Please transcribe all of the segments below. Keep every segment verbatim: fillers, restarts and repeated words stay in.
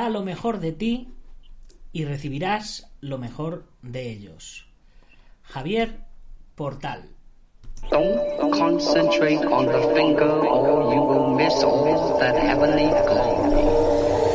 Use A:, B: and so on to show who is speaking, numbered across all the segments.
A: Da lo mejor de ti y recibirás lo mejor de ellos. Javier Portal.
B: Don't concentrate on the finger or you will miss all that heavenly glory.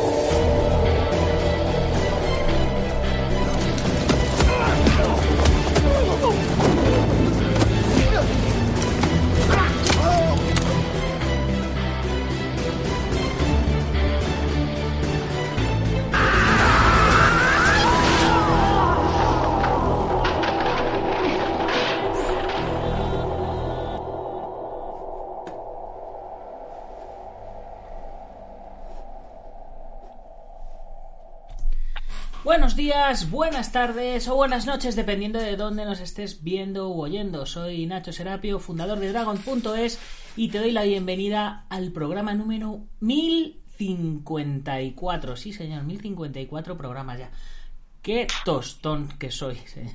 A: Buenos días, buenas tardes o buenas noches, dependiendo de dónde nos estés viendo u oyendo. Soy Nacho Serapio, fundador de Dragon punto es, y te doy la bienvenida al programa número mil cincuenta y cuatro. Sí, señor, mil cincuenta y cuatro programas ya. Qué tostón que soy, señor.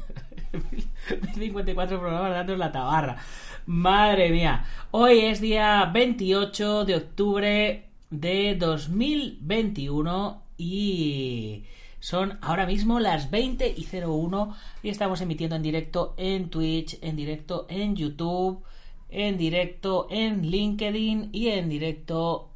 A: mil cincuenta y cuatro programas dándonos la tabarra. Madre mía. Hoy es día veintiocho de octubre de dos mil veintiuno y... son ahora mismo las veinte y cero uno y estamos emitiendo en directo en Twitch, en directo en YouTube, en directo en LinkedIn y en directo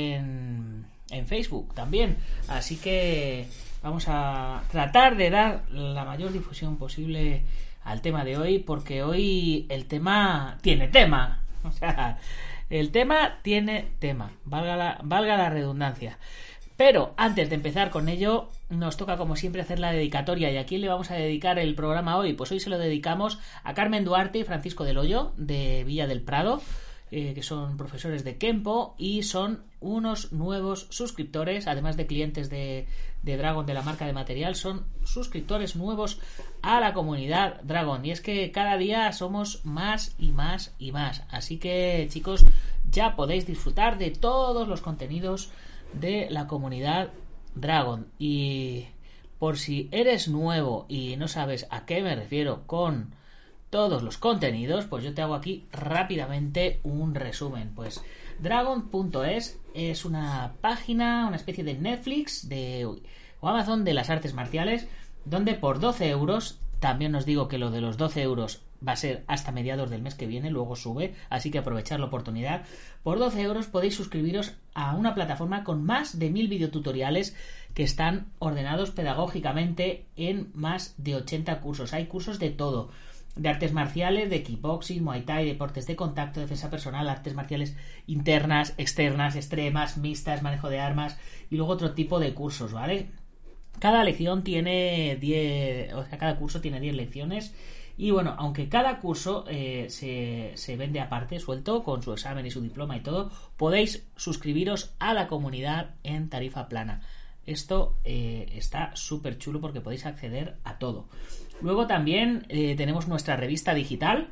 A: en, en Facebook también. Así que vamos a tratar de dar la mayor difusión posible al tema de hoy, porque hoy el tema tiene tema. O sea, el tema tiene tema, valga la, valga la redundancia. Pero antes de empezar con ello, nos toca como siempre hacer la dedicatoria. ¿Y a quién le vamos a dedicar el programa hoy? Pues hoy se lo dedicamos a Carmen Duarte y Francisco del Hoyo, de Villa del Prado, eh, que son profesores de Kenpo y son unos nuevos suscriptores, además de clientes de, de Dragon, de la marca de material, son suscriptores nuevos a la comunidad Dragon. Y es que cada día somos más y más y más. Así que, chicos, ya podéis disfrutar de todos los contenidos de la comunidad Dragon. Y por si eres nuevo y no sabes a qué me refiero con todos los contenidos, pues yo te hago aquí rápidamente un resumen. Pues Dragon punto es es una página, una especie de Netflix de, o Amazon de las artes marciales, donde por doce euros, también os digo que lo de los doce euros va a ser hasta mediados del mes que viene, luego sube, así que aprovechar la oportunidad. Por doce euros podéis suscribiros a una plataforma con más de mil videotutoriales que están ordenados pedagógicamente en más de ochenta cursos. Hay cursos de todo, de artes marciales, de kickboxing, muay thai, deportes de contacto, defensa personal, artes marciales internas, externas, extremas, mixtas, manejo de armas y luego otro tipo de cursos, ¿vale? Cada lección tiene diez, o sea, cada curso tiene diez lecciones. Y bueno, aunque cada curso eh, se, se vende aparte, suelto, con su examen y su diploma y todo, podéis suscribiros a la comunidad en tarifa plana. Esto eh, está súper chulo porque podéis acceder a todo. Luego también eh, tenemos nuestra revista digital,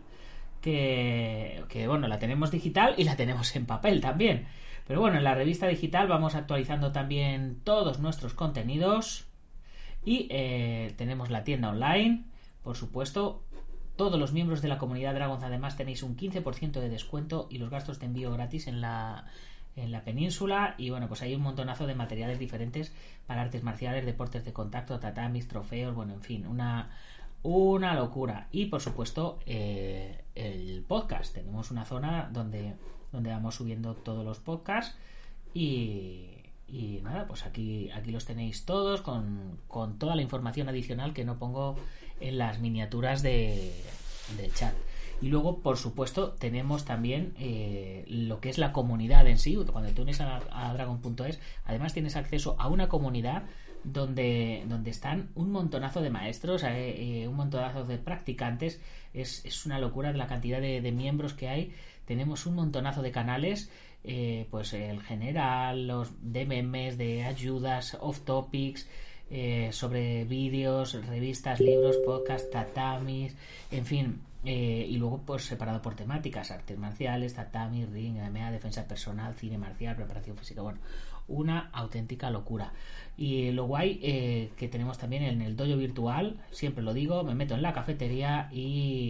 A: que, que bueno, la tenemos digital y la tenemos en papel también. Pero bueno, en la revista digital vamos actualizando también todos nuestros contenidos. Y eh, tenemos la tienda online, por supuesto. Todos los miembros de la comunidad Dragon además tenéis un quince por ciento de descuento y los gastos de envío gratis en la, en la península. Y bueno, pues hay un montonazo de materiales diferentes para artes marciales, deportes de contacto, tatamis, trofeos, bueno, en fin, una, una locura. Y por supuesto eh, el podcast. Tenemos una zona donde, donde vamos subiendo todos los podcasts y... Y nada, pues aquí, aquí los tenéis todos con, con toda la información adicional que no pongo en las miniaturas de, del chat. Y luego, por supuesto, tenemos también eh, lo que es la comunidad en sí. Cuando te unes a, a Dragon punto es, además tienes acceso a una comunidad donde, donde están un montonazo de maestros, eh, eh, un montonazo de practicantes. Es, es una locura la cantidad de, de miembros que hay. Tenemos un montonazo de canales. Eh, pues el general, los de memes, de ayudas, off topics, eh, sobre vídeos, revistas, libros, podcast, tatamis, en fin, eh, y luego pues separado por temáticas, artes marciales, tatami, ring, M M A, defensa personal, cine marcial, preparación física, bueno, una auténtica locura. Y lo guay eh, que tenemos también en el dojo virtual, siempre lo digo, me meto en la cafetería y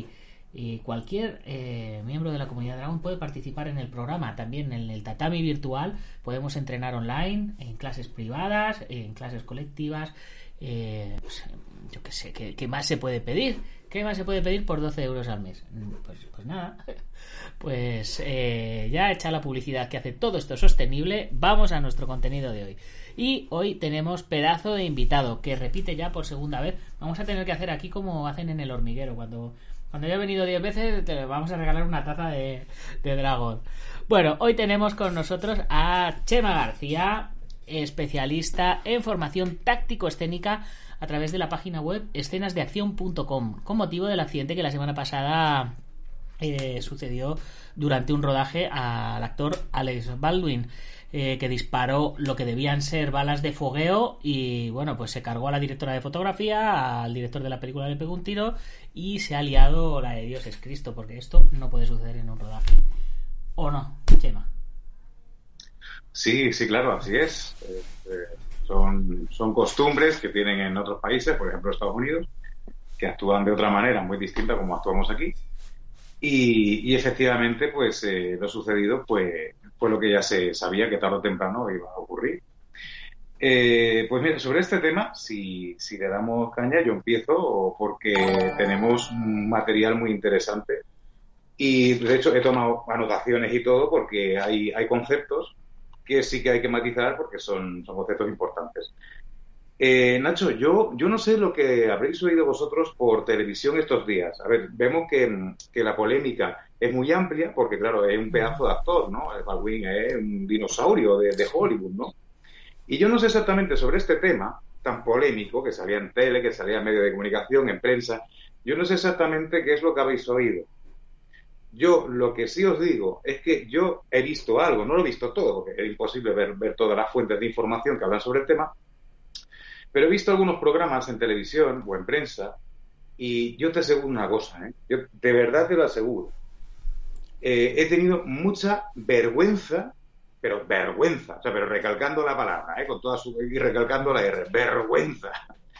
A: Y cualquier eh, miembro de la comunidad Dragon puede participar en el programa. También en el tatami virtual podemos entrenar online, en clases privadas, en clases colectivas. Eh, pues, yo qué sé, ¿qué, ¿qué más se puede pedir? ¿Qué más se puede pedir por doce euros al mes? Pues, pues nada, pues eh, ya hecha la publicidad que hace todo esto sostenible, vamos a nuestro contenido de hoy. Y hoy tenemos pedazo de invitado que repite ya por segunda vez. Vamos a tener que hacer aquí como hacen en El Hormiguero. Cuando, cuando haya venido diez veces te vamos a regalar una taza de, de Dragon. Bueno, hoy tenemos con nosotros a Chema García, especialista en formación táctico-escénica a través de la página web escenas de acción punto com, con motivo del accidente que la semana pasada eh, sucedió durante un rodaje al actor Alex Baldwin, eh, que disparó lo que debían ser balas de fogueo y bueno, pues se cargó a la directora de fotografía, al director de la película le pegó un tiro y se ha liado la de Dios es Cristo, porque esto no puede suceder en un rodaje. ¿O no, Chema?
C: Sí, sí, claro, así es. Eh, eh, son, son costumbres que tienen en otros países, por ejemplo Estados Unidos, que actúan de otra manera muy distinta como actuamos aquí. Y, y efectivamente, pues eh, lo sucedido pues, fue lo que ya se sabía que tarde o temprano iba a ocurrir. Eh, pues mira, sobre este tema, si, si le damos caña, yo empiezo porque tenemos un material muy interesante. Y de hecho he tomado anotaciones y todo porque hay, hay conceptos que sí que hay que matizar porque son, son conceptos importantes. Eh, Nacho, yo, yo no sé lo que habréis oído vosotros por televisión estos días. A ver, vemos que, que la polémica es muy amplia porque, claro, es un pedazo de actor, ¿no? El Baldwin es un dinosaurio de, de Hollywood, ¿no? Y yo no sé exactamente sobre este tema tan polémico que salía en tele, que salía en medios de comunicación, en prensa. Yo no sé exactamente qué es lo que habéis oído. Yo lo que sí os digo es que yo he visto algo, no lo he visto todo, porque es imposible ver, ver todas las fuentes de información que hablan sobre el tema, pero he visto algunos programas en televisión o en prensa y yo te aseguro una cosa, ¿eh? Yo de verdad te lo aseguro. Eh, he tenido mucha vergüenza, pero vergüenza, o sea, pero recalcando la palabra, ¿eh? Con toda su, y recalcando la R, vergüenza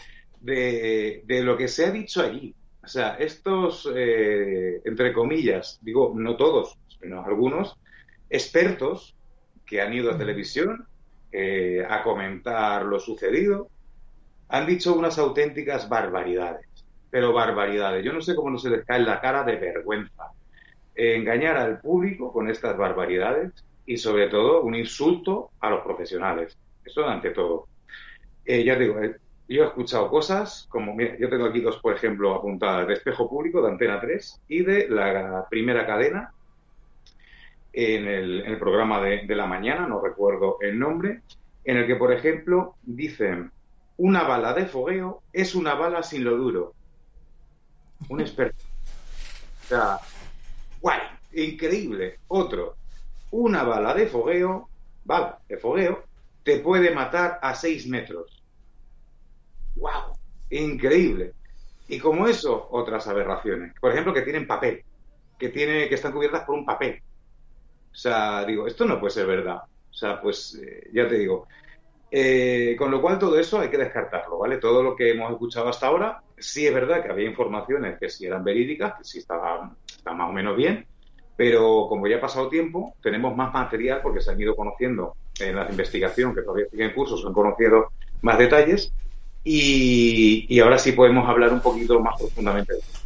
C: de, de lo que se ha dicho allí. O sea, estos, eh, entre comillas, digo, no todos, sino algunos, expertos que han ido a televisión eh, a comentar lo sucedido, han dicho unas auténticas barbaridades, pero barbaridades. Yo no sé cómo no se les cae la cara de vergüenza. Eh, engañar al público con estas barbaridades y, sobre todo, un insulto a los profesionales. Eso ante todo. Eh, ya digo, eh, yo he escuchado cosas como, mira, yo tengo aquí dos, por ejemplo, apuntadas de Espejo Público, de Antena tres y de la Primera Cadena, en el, en el programa de, de la mañana, no recuerdo el nombre, en el que, por ejemplo, dicen, una bala de fogueo es una bala sin lo duro. Un experto. O sea, guay, increíble. Otro, una bala de fogueo, bala de fogueo, te puede matar a seis metros. ¡Wow! Increíble. Y como eso, otras aberraciones. Por ejemplo, que tienen papel, que tiene, que están cubiertas por un papel. O sea, digo, esto no puede ser verdad. O sea, pues, eh, ya te digo. Eh, con lo cual, todo eso hay que descartarlo, ¿vale? Todo lo que hemos escuchado hasta ahora, sí es verdad que había informaciones que sí eran verídicas, que sí estaban, estaban más o menos bien, pero como ya ha pasado tiempo, tenemos más material porque se han ido conociendo en la investigación, que todavía sigue en curso, se han conocido más detalles. Y, y ahora sí podemos hablar un poquito más profundamente de eso.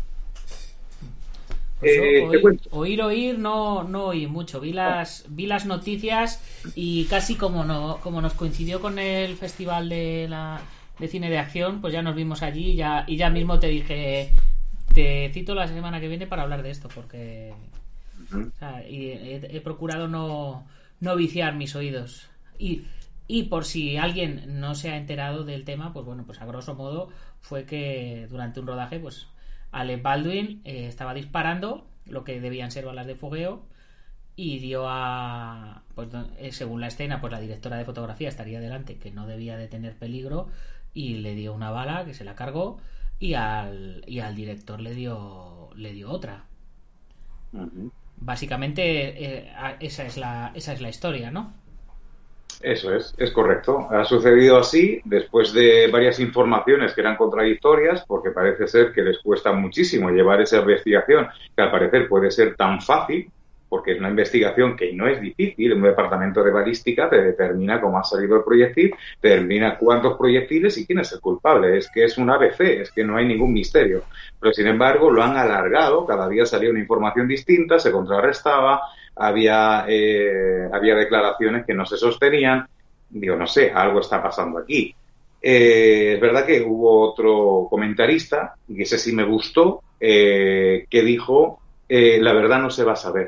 A: Pues eh, oír, oír, oír, no, no oí mucho. Vi las, vi las noticias y casi como no, como nos coincidió con el festival de la de cine de acción, pues ya nos vimos allí y ya, y ya mismo te dije, te cito la semana que viene para hablar de esto, porque uh-huh. o sea, y he, he procurado no, no viciar mis oídos. Y Y por si alguien no se ha enterado del tema, pues bueno, pues a grosso modo fue que durante un rodaje, pues Alec Baldwin eh, estaba disparando lo que debían ser balas de fogueo y dio a, pues eh, según la escena, pues la directora de fotografía estaría delante, que no debía de tener peligro, y le dio una bala que se la cargó y al y al director le dio le dio otra. Uh-huh. Básicamente eh, esa es la esa es la historia, ¿no?
C: Eso es, es correcto. Ha sucedido así después de varias informaciones que eran contradictorias, porque parece ser que les cuesta muchísimo llevar esa investigación, que al parecer puede ser tan fácil, porque es una investigación que no es difícil. Un departamento de balística te determina cómo ha salido el proyectil, te determina cuántos proyectiles y quién es el culpable. Es que es un A B C, es que no hay ningún misterio. Pero, sin embargo, lo han alargado, cada día salía una información distinta, se contrarrestaba, había, eh, había declaraciones que no se sostenían. Digo, no sé, algo está pasando aquí. Eh, es verdad que hubo otro comentarista, y ese sí me gustó, eh, que dijo, eh, la verdad no se va a saber.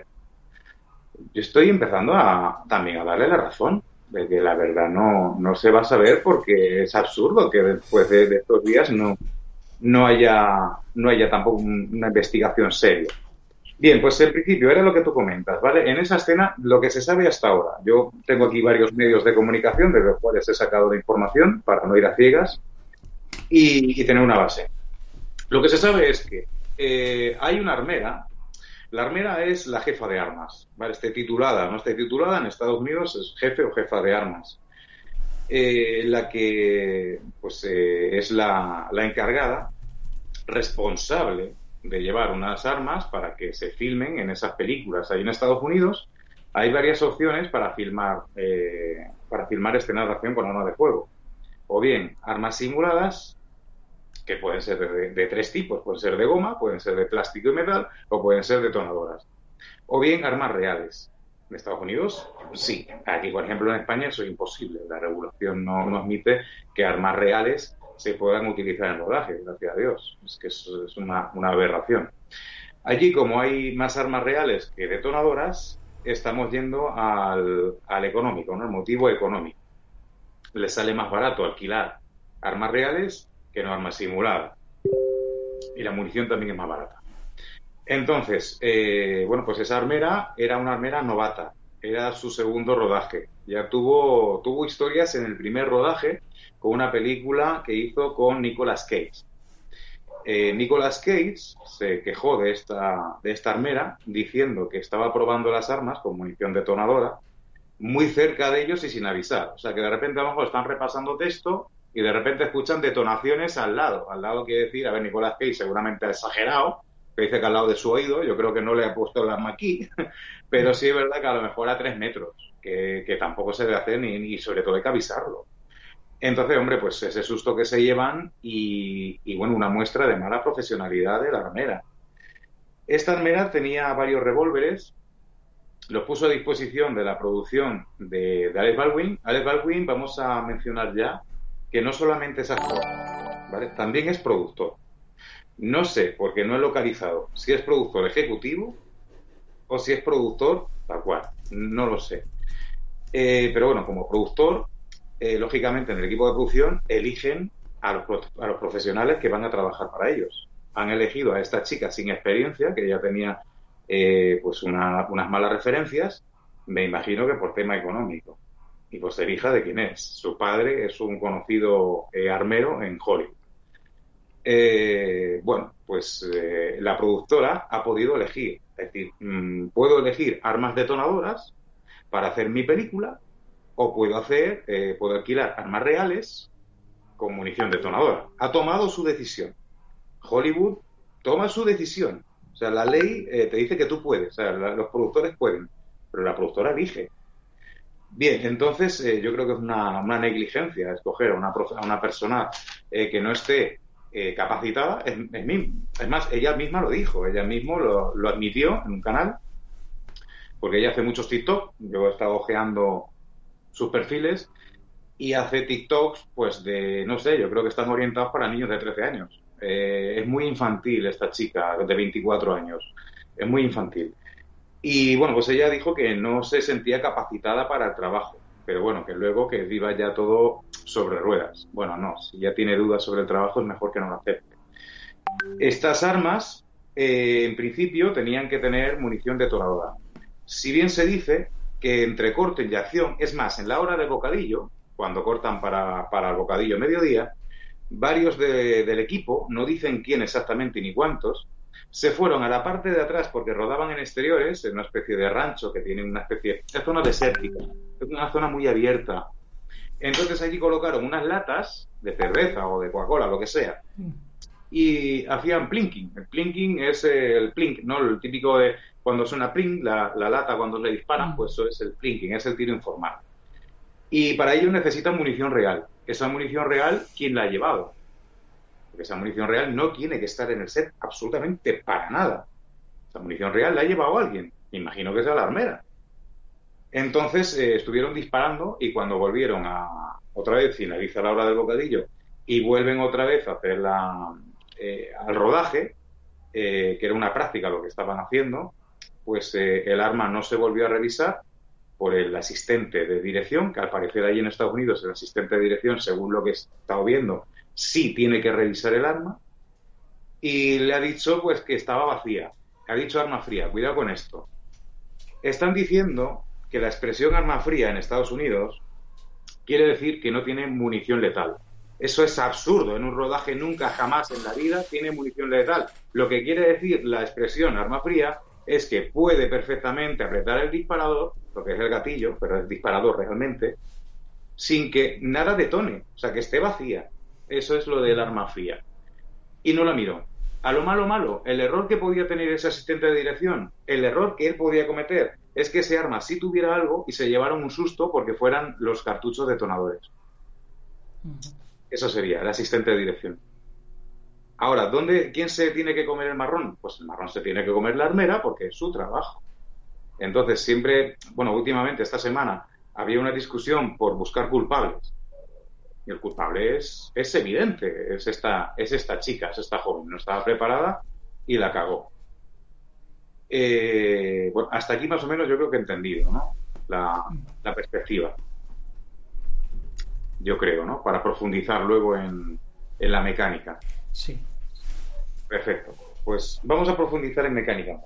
C: Yo estoy empezando a también a darle la razón de que la verdad no, no se va a saber, porque es absurdo que después de, de estos días no, no haya, no haya tampoco un, una investigación seria. Bien, pues en principio era lo que tú comentas, ¿vale? En esa escena, lo que se sabe hasta ahora, yo tengo aquí varios medios de comunicación de los cuales he sacado la información para no ir a ciegas y, y tener una base. Lo que se sabe es que eh, hay una armera. La armera es la jefa de armas, ¿vale? Esté titulada, no esté titulada, en Estados Unidos es jefe o jefa de armas. Eh, la que, pues, eh, es la, la encargada, responsable de llevar unas armas para que se filmen en esas películas. Ahí en Estados Unidos hay varias opciones para filmar eh, para filmar escenas de acción con armas de fuego. O bien armas simuladas, que pueden ser de, de tres tipos, pueden ser de goma, pueden ser de plástico y metal, o pueden ser detonadoras. O bien armas reales. En Estados Unidos, sí. Aquí, por ejemplo, en España eso es imposible. La regulación no, no admite que armas reales se puedan utilizar en rodaje, gracias a Dios. Es que eso es una, una aberración. Allí, como hay más armas reales que detonadoras, estamos yendo al, al económico, ¿no? El motivo económico. Les sale más barato alquilar armas reales que no armas simuladas. Y la munición también es más barata. Entonces, eh, bueno, pues esa armera era una armera novata. Era su segundo rodaje. Ya tuvo, tuvo historias en el primer rodaje con una película que hizo con Nicolas Cage. Eh, Nicolas Cage se quejó de esta, de esta armera diciendo que estaba probando las armas con munición detonadora muy cerca de ellos y sin avisar. O sea, que de repente a lo mejor están repasando texto y de repente escuchan detonaciones al lado. Al lado quiere decir, a ver, Nicolas Cage seguramente ha exagerado, que dice que al lado de su oído, yo creo que no le ha puesto el arma aquí, pero sí es verdad que a lo mejor a tres metros, que, que tampoco se debe hacer ni, ni sobre todo hay que avisarlo. Entonces, hombre, pues ese susto que se llevan y, y, bueno, una muestra de mala profesionalidad de la armera. Esta armera tenía varios revólveres, los puso a disposición de la producción de, de Alec Baldwin. Alec Baldwin, vamos a mencionar ya, que no solamente es actor, ¿vale? También es productor. No sé, porque no he localizado si es productor ejecutivo o si es productor tal cual, no lo sé. Eh, pero bueno, como productor, eh, lógicamente en el equipo de producción eligen a los, a los profesionales que van a trabajar para ellos. Han elegido a esta chica sin experiencia, que ya tenía eh, pues una, unas malas referencias, me imagino que por tema económico. Y pues ser hija de quién es. Su padre es un conocido eh, armero en Hollywood. Eh, bueno, pues eh, la productora ha podido elegir, es decir, mmm, puedo elegir armas detonadoras para hacer mi película o puedo hacer, eh, puedo alquilar armas reales con munición detonadora. Ha tomado su decisión. Hollywood toma su decisión. O sea, la ley eh, te dice que tú puedes, o sea, la, los productores pueden, pero la productora elige. Bien, entonces eh, yo creo que es una, una negligencia escoger a una, a una persona eh, que no esté Eh, capacitada, es, es, es más, ella misma lo dijo, ella misma lo, lo admitió en un canal, porque ella hace muchos TikTok, yo he estado ojeando sus perfiles y hace TikToks, pues de, no sé, yo creo que están orientados para niños de trece años. Eh, es muy infantil esta chica de veinticuatro años, es muy infantil. Y bueno, pues ella dijo que no se sentía capacitada para el trabajo, pero bueno, que luego que viva ya todo sobre ruedas. Bueno, no, si ya tiene dudas sobre el trabajo es mejor que no lo acepte. Estas armas, eh, en principio, tenían que tener munición detonadora. Si bien se dice que entre corte y acción, es más, en la hora del bocadillo, cuando cortan para, para el bocadillo mediodía, varios de, del equipo, no dicen quién exactamente ni cuántos, Se fueron a la parte de atrás porque rodaban en exteriores, en una especie de rancho que tiene una especie de zona desértica, es una zona muy abierta. Entonces allí colocaron unas latas de cerveza o de Coca-Cola, lo que sea, y hacían plinking. El plinking es el plink, ¿no? El típico de cuando suena plink, la, la lata cuando le disparan, pues eso es el plinking, es el tiro informal. Y para ello necesitan munición real. Esa munición real, ¿quién la ha llevado? Porque esa munición real no tiene que estar en el set absolutamente para nada. Esa munición real la ha llevado alguien. Me imagino que sea la armera. Entonces eh, estuvieron disparando y cuando volvieron a otra vez, finaliza la hora del bocadillo y vuelven otra vez a hacer la, eh, al rodaje, eh, que era una práctica lo que estaban haciendo, pues eh, el arma no se volvió a revisar por el asistente de dirección, que al parecer allí en Estados Unidos el asistente de dirección, según lo que he estado viendo, sí tiene que revisar el arma, y le ha dicho pues que estaba vacía. Ha dicho arma fría. Cuidado con esto. Están diciendo que la expresión arma fría en Estados Unidos quiere decir que no tiene munición letal. Eso es absurdo. En un rodaje nunca, jamás en la vida tiene munición letal. Lo que quiere decir la expresión arma fría es que puede perfectamente apretar el disparador, lo que es el gatillo, pero el disparador realmente, sin que nada detone, o sea, que esté vacía. Eso es lo del arma fría. Y no la miró. A lo malo, malo, el error que podía tener ese asistente de dirección, el error que él podía cometer, es que ese arma sí tuviera algo y se llevaron un susto porque fueran los cartuchos detonadores. Eso sería, el asistente de dirección. Ahora, ¿dónde, quién se tiene que comer el marrón? Pues el marrón se tiene que comer la armera porque es su trabajo. Entonces, siempre, bueno, últimamente, esta semana, había una discusión por buscar culpables. Y el culpable es, es evidente, es esta, es esta chica, es esta joven. No estaba preparada y la cagó. Eh, bueno, hasta aquí más o menos yo creo que he entendido, ¿no? La, la perspectiva. Yo creo, ¿no? Para profundizar luego en, en la mecánica.
A: Sí.
C: Perfecto. Pues vamos a profundizar en mecánica.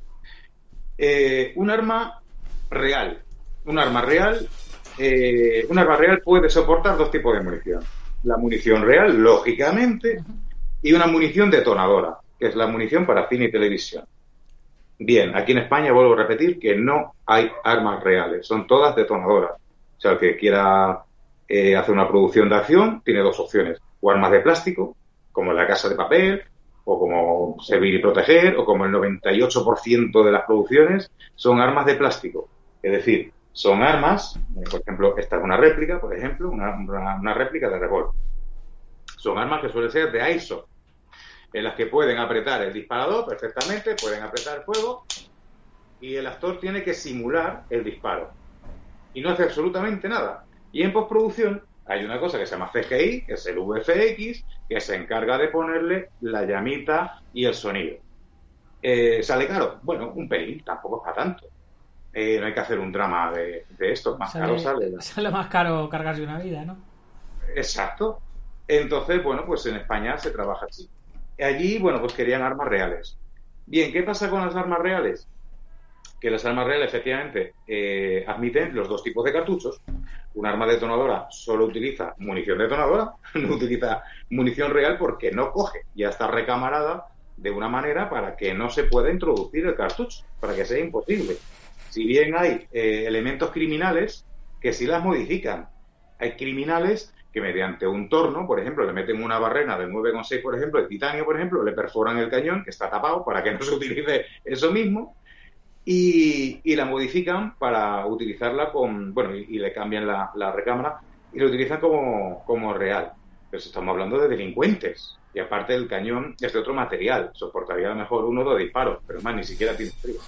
C: Eh, un arma real. Un arma real. Eh, un arma real puede soportar dos tipos de munición. La munición real, lógicamente, y una munición detonadora, que es la munición para cine y televisión. Bien, aquí en España vuelvo a repetir que no hay armas reales, son todas detonadoras. O sea, el que quiera eh, hacer una producción de acción tiene dos opciones: o armas de plástico, como La Casa de Papel, o como Servir y Proteger, o como el noventa y ocho por ciento de las producciones son armas de plástico. Es decir, son armas, por ejemplo, esta es una réplica, por ejemplo, una, una, una réplica de revólver. Son armas que suelen ser de airsoft, en las que pueden apretar el disparador perfectamente, pueden apretar el fuego, y el actor tiene que simular el disparo. Y no hace absolutamente nada. Y en postproducción hay una cosa que se llama C G I, que es el V F X, que se encarga de ponerle la llamita y el sonido. Eh, ¿Sale caro? Bueno, un pelín, tampoco es para tanto. Eh, no hay que hacer un drama de, de esto, más
A: sale,
C: caro sale.
A: Sale más caro cargarse una vida, ¿no?
C: Exacto. Entonces, bueno, pues en España se trabaja así. Allí, bueno, pues querían armas reales. Bien, ¿qué pasa con las armas reales? Que las armas reales, efectivamente, eh, admiten los dos tipos de cartuchos. Un arma detonadora solo utiliza munición detonadora, no utiliza munición real porque no coge, ya está recamarada de una manera para que no se pueda introducir el cartucho, para que sea imposible. Si bien hay eh, elementos criminales que sí las modifican. Hay criminales que mediante un torno, por ejemplo, le meten una barrena de nueve coma seis, por ejemplo, de titanio, por ejemplo, le perforan el cañón, que está tapado, para que no se utilice eso mismo, y, y la modifican para utilizarla con, bueno, y, y le cambian la, la recámara, y lo utilizan como, como real. Pero estamos hablando de delincuentes, y aparte el cañón es de otro material, soportaría a lo mejor uno o dos disparos, pero más, ni siquiera tiene frío.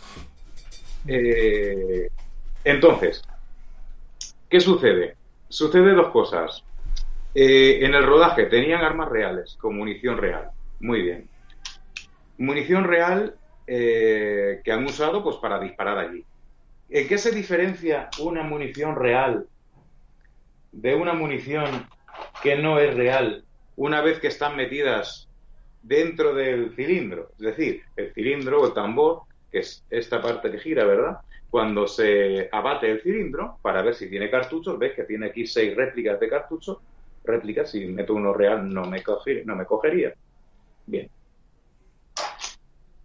C: Eh, entonces, ¿qué sucede? Sucede dos cosas. Eh, en el rodaje tenían armas reales con munición real. Muy bien. Munición real eh, que han usado pues para disparar allí. ¿En qué se diferencia una munición real de una munición que no es real una vez que están metidas dentro del cilindro? Es decir, el cilindro o el tambor, que es esta parte que gira, ¿verdad? Cuando se abate el cilindro para ver si tiene cartuchos, ves que tiene aquí seis réplicas de cartuchos. Réplicas, si meto uno real no me, coge, no me cogería. Bien.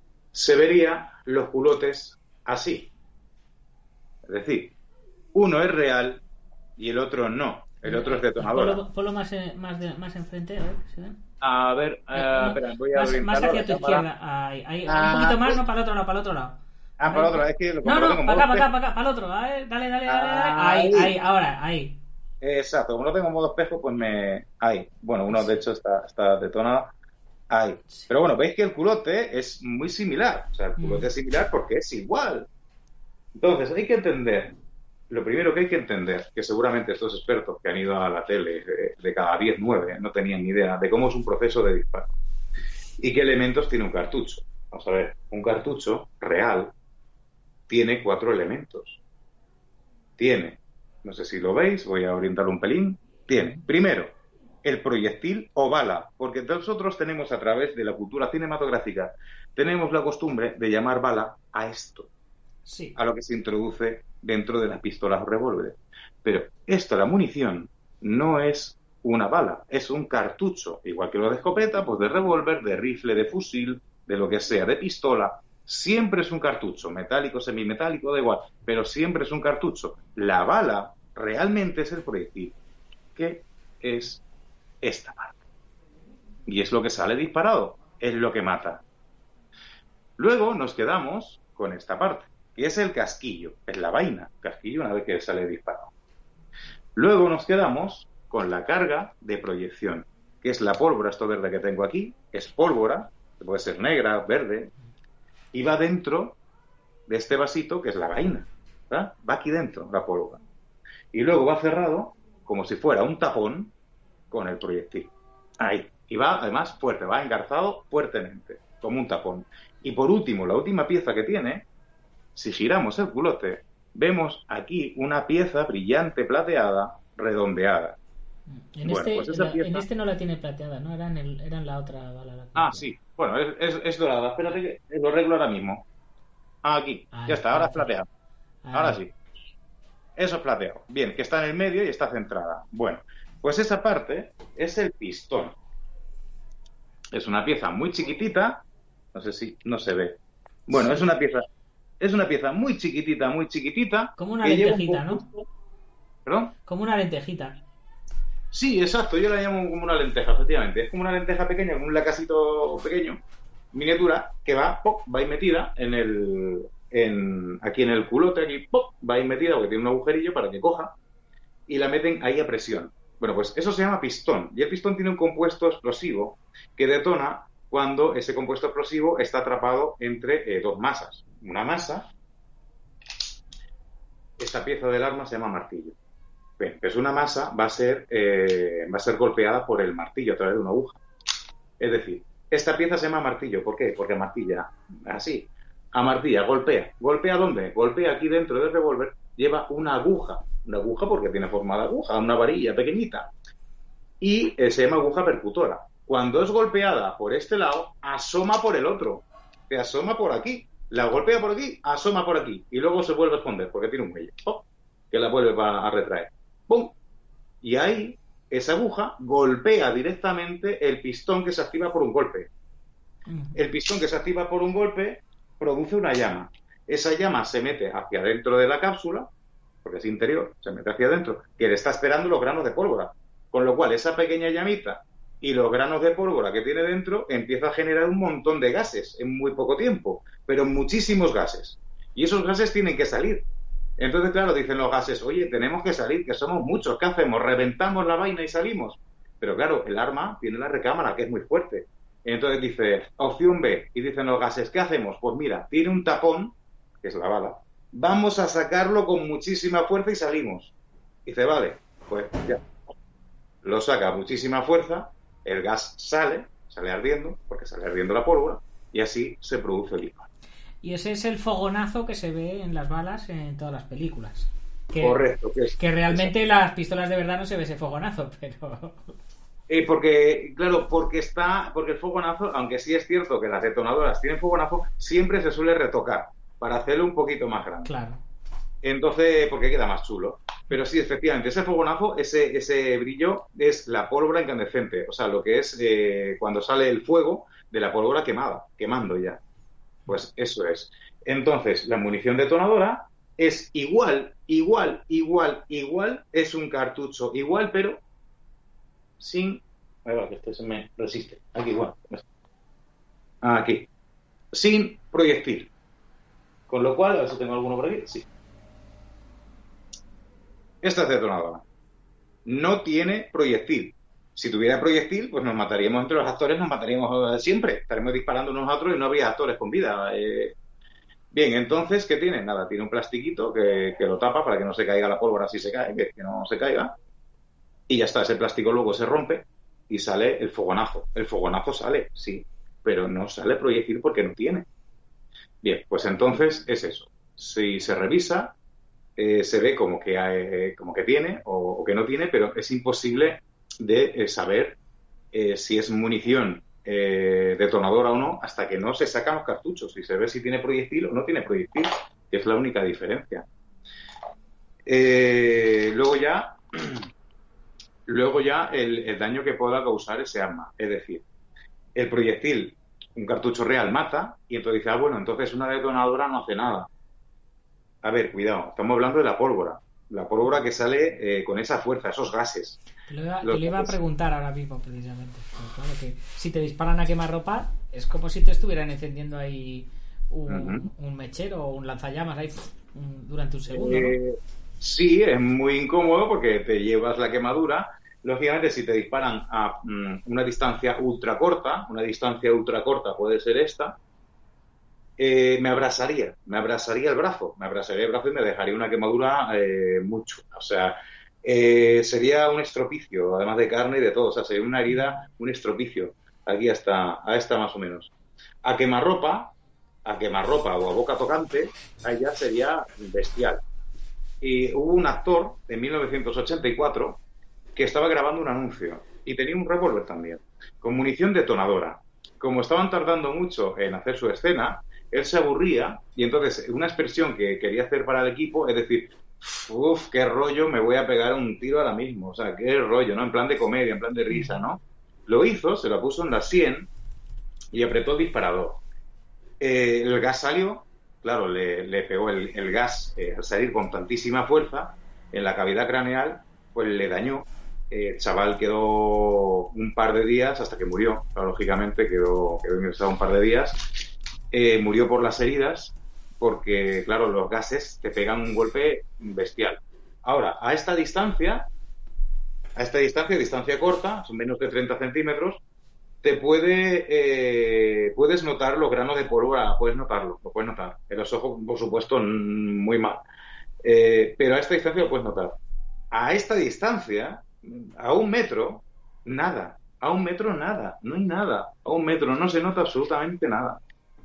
C: se vería los culotes así. Es decir, uno es real y el otro no. El otro es detonadora.
A: Ponlo, ponlo más, más, de, más enfrente, a ver, ¿sí ven?
C: A ver, uh, espera, voy a
A: más, más hacia tu izquierda. Ahí, ahí, ah, un poquito más, sí. No, para el otro lado, para el otro lado.
C: Ah, para el otro lado, es que lo
A: No, no, para acá, para acá, para acá, para el otro. A ver, dale, dale, dale, dale. Ahí, ahí, ahí, ahora, ahí.
C: Exacto, como no tengo modo espejo, pues me... Ahí. Bueno, uno de hecho está, está detonado. Ahí. Pero bueno, veis que el culote es muy similar. O sea, el culote mm. es similar porque es igual. Entonces, hay que entender... Lo primero que hay que entender, que seguramente estos expertos que han ido a la tele de, de cada diez, nueve no tenían ni idea de cómo es un proceso de disparo y qué elementos tiene un cartucho. Vamos a ver, un cartucho real tiene cuatro elementos. Tiene, no sé si lo veis, voy a orientar un pelín, tiene, primero, el proyectil o bala, porque nosotros tenemos a través de la cultura cinematográfica, tenemos la costumbre de llamar bala a esto. Sí. A lo que se introduce dentro de las pistolas o revólveres. Pero esto, la munición, no es una bala, es un cartucho, igual que lo de escopeta, pues de revólver, de rifle, de fusil, de lo que sea, de pistola, siempre es un cartucho, metálico, semimetálico, da igual, pero siempre es un cartucho. La bala realmente es el proyectil, que es esta parte. Y es lo que sale disparado, es lo que mata. Luego nos quedamos con esta parte, que es el casquillo, es la vaina, casquillo una vez que sale disparado. Luego nos quedamos con la carga de proyección, que es la pólvora, esto verde que tengo aquí, es pólvora, que puede ser negra, verde, y va dentro de este vasito, que es la vaina, ¿verdad? Va aquí dentro la pólvora. Y luego va cerrado, como si fuera un tapón, con el proyectil. Ahí. Y va, además, fuerte, va engarzado fuertemente, como un tapón. Y por último, la última pieza que tiene... Si giramos el culote, vemos aquí una pieza brillante plateada, redondeada.
A: En, bueno, este, pues esa la, pieza... en este no la tiene plateada, ¿no? Era en, el, era en la otra bala. La
C: ah, sí. Bueno, es, es, es dorada. Espérate que lo arreglo ahora mismo. Ah, aquí. Ah, ya está, ahora es plateado. Ah, ahora sí. Eso es plateado. Bien, que está en el medio y está centrada. Bueno, pues esa parte es el pistón. Es una pieza muy chiquitita. No sé si no se ve. Bueno, sí. es una pieza... Es una pieza muy chiquitita, muy chiquitita.
A: Como una lentejita, ¿no?
C: ¿Perdón?
A: Como una lentejita.
C: Sí, exacto. Yo la llamo como una lenteja, efectivamente. Es como una lenteja pequeña, como un lacasito pequeño, miniatura, que va, pop, va ahí metida en el... En, aquí en el culote, aquí, pop, va ahí metida porque tiene un agujerillo para que coja y la meten ahí a presión. Bueno, pues eso se llama pistón. Y el pistón tiene un compuesto explosivo que detona cuando ese compuesto explosivo está atrapado entre eh, dos masas. Una masa, esta pieza del arma se llama martillo. Bien, pues una masa va a ser eh, va a ser golpeada por el martillo a través de una aguja. Es decir, esta pieza se llama martillo. ¿Por qué? Porque martilla así. A martilla, golpea. ¿Golpea dónde? Golpea aquí dentro del revólver, lleva una aguja. Una aguja porque tiene forma de aguja, una varilla pequeñita. Y eh, se llama aguja percutora. Cuando es golpeada por este lado, asoma por el otro. Se asoma por aquí. La golpea por aquí, asoma por aquí. Y luego se vuelve a esconder porque tiene un muelle. ¡Oh! Que la vuelve a retraer. ¡Pum! Y ahí, esa aguja golpea directamente el pistón que se activa por un golpe. El pistón que se activa por un golpe produce una llama. Esa llama se mete hacia adentro de la cápsula, porque es interior, se mete hacia adentro, que le está esperando los granos de pólvora. Con lo cual, esa pequeña llamita y los granos de pólvora que tiene dentro empieza a generar un montón de gases en muy poco tiempo, pero muchísimos gases. Y esos gases tienen que salir. Entonces, claro, dicen los gases, oye, tenemos que salir, que somos muchos, ¿qué hacemos? ¿Reventamos la vaina y salimos? Pero claro, el arma tiene la recámara, que es muy fuerte. Entonces dice, opción B, y dicen los gases, ¿qué hacemos? Pues mira, tiene un tapón, que es la bala, vamos a sacarlo con muchísima fuerza y salimos. Dice, vale, pues ya. Lo saca a muchísima fuerza, el gas sale, sale ardiendo, porque sale ardiendo la pólvora, y así se produce el disparo.
A: Y ese es el fogonazo que se ve en las balas en todas las películas. Que,
C: Correcto. Que, es,
A: que realmente en las pistolas de verdad no se ve ese fogonazo, pero...
C: Eh, porque, claro, porque está, porque el fogonazo, aunque sí es cierto que las detonadoras tienen fogonazo, siempre se suele retocar para hacerlo un poquito más grande.
A: Claro.
C: Entonces, porque queda más chulo. Pero sí, efectivamente, ese fogonazo, ese, ese brillo es la pólvora incandescente. O sea, lo que es eh, cuando sale el fuego de la pólvora quemada, quemando ya. Pues eso es. Entonces, la munición detonadora es igual, igual, igual, igual, es un cartucho igual, pero sin... Ahí va, que este se me resiste. Aquí igual. Aquí. Sin proyectil. Con lo cual, a ver si tengo alguno por aquí. Sí. Esta es detonadora. No tiene proyectil. Si tuviera proyectil, pues nos mataríamos entre los actores, nos mataríamos siempre. Estaremos disparando unos a otros y no habría actores con vida. Eh... Bien, entonces, ¿qué tiene? Nada, tiene un plastiquito que, que lo tapa para que no se caiga la pólvora si se cae, que, que no se caiga. Y ya está, ese plástico luego se rompe y sale el fogonazo. El fogonazo sale, sí, pero no sale proyectil porque no tiene. Bien, pues entonces es eso. Si se revisa, eh, se ve como que, hay, como que tiene o, o que no tiene, pero es imposible de eh, saber eh, si es munición eh, detonadora o no hasta que no se sacan los cartuchos y se ve si tiene proyectil o no tiene proyectil, que es la única diferencia. Eh, luego ya, luego ya el, el daño que pueda causar ese arma, es decir, el proyectil, un cartucho real mata y entonces dice, ah, bueno, entonces una detonadora no hace nada. A ver, cuidado, estamos hablando de la pólvora. La pólvora que sale eh, con esa fuerza, esos gases.
A: Te lo iba, te lo iba a preguntar ahora mismo, precisamente. Claro que si te disparan a quemarropa, es como si te estuvieran encendiendo ahí un, uh-huh. un mechero o un lanzallamas ahí un, durante un segundo,
C: eh,
A: ¿no?
C: Sí, es muy incómodo porque te llevas la quemadura. Lógicamente, si te disparan a um, una distancia ultra corta, una distancia ultra corta puede ser esta, Eh, me abrasaría, me abrasaría el brazo, me abrasaría el brazo y me dejaría una quemadura eh, mucho, o sea, eh, sería un estropicio, además de carne y de todo, o sea, sería una herida, un estropicio, aquí hasta, a esta más o menos. A quemarropa, a quemarropa o a boca tocante, ahí ya sería bestial. Y hubo un actor en mil novecientos ochenta y cuatro que estaba grabando un anuncio y tenía un revólver también, con munición detonadora. Como estaban tardando mucho en hacer su escena, él se aburría y entonces una expresión que quería hacer para el equipo es decir, uff, qué rollo, me voy a pegar un tiro ahora mismo, o sea, qué rollo, ¿no? En plan de comedia, en plan de risa, ¿no? Lo hizo, se lo puso en la sien y apretó el disparador. Eh, el gas salió, claro, le, le pegó el, el gas eh, al salir con tantísima fuerza en la cavidad craneal, pues le dañó. Eh, el chaval quedó un par de días hasta que murió, claro, lógicamente quedó, quedó ingresado un par de días. Eh, murió por las heridas porque, claro, los gases te pegan un golpe bestial. Ahora, a esta distancia, a esta distancia, distancia corta, son menos de treinta centímetros, te puede, eh, puedes notar los granos de pólvora, puedes notarlo, lo puedes notar. En los ojos, por supuesto, muy mal. Eh, pero a esta distancia lo puedes notar. A esta distancia, a un metro, nada. A un metro, nada. No hay nada. A un metro no se nota absolutamente nada.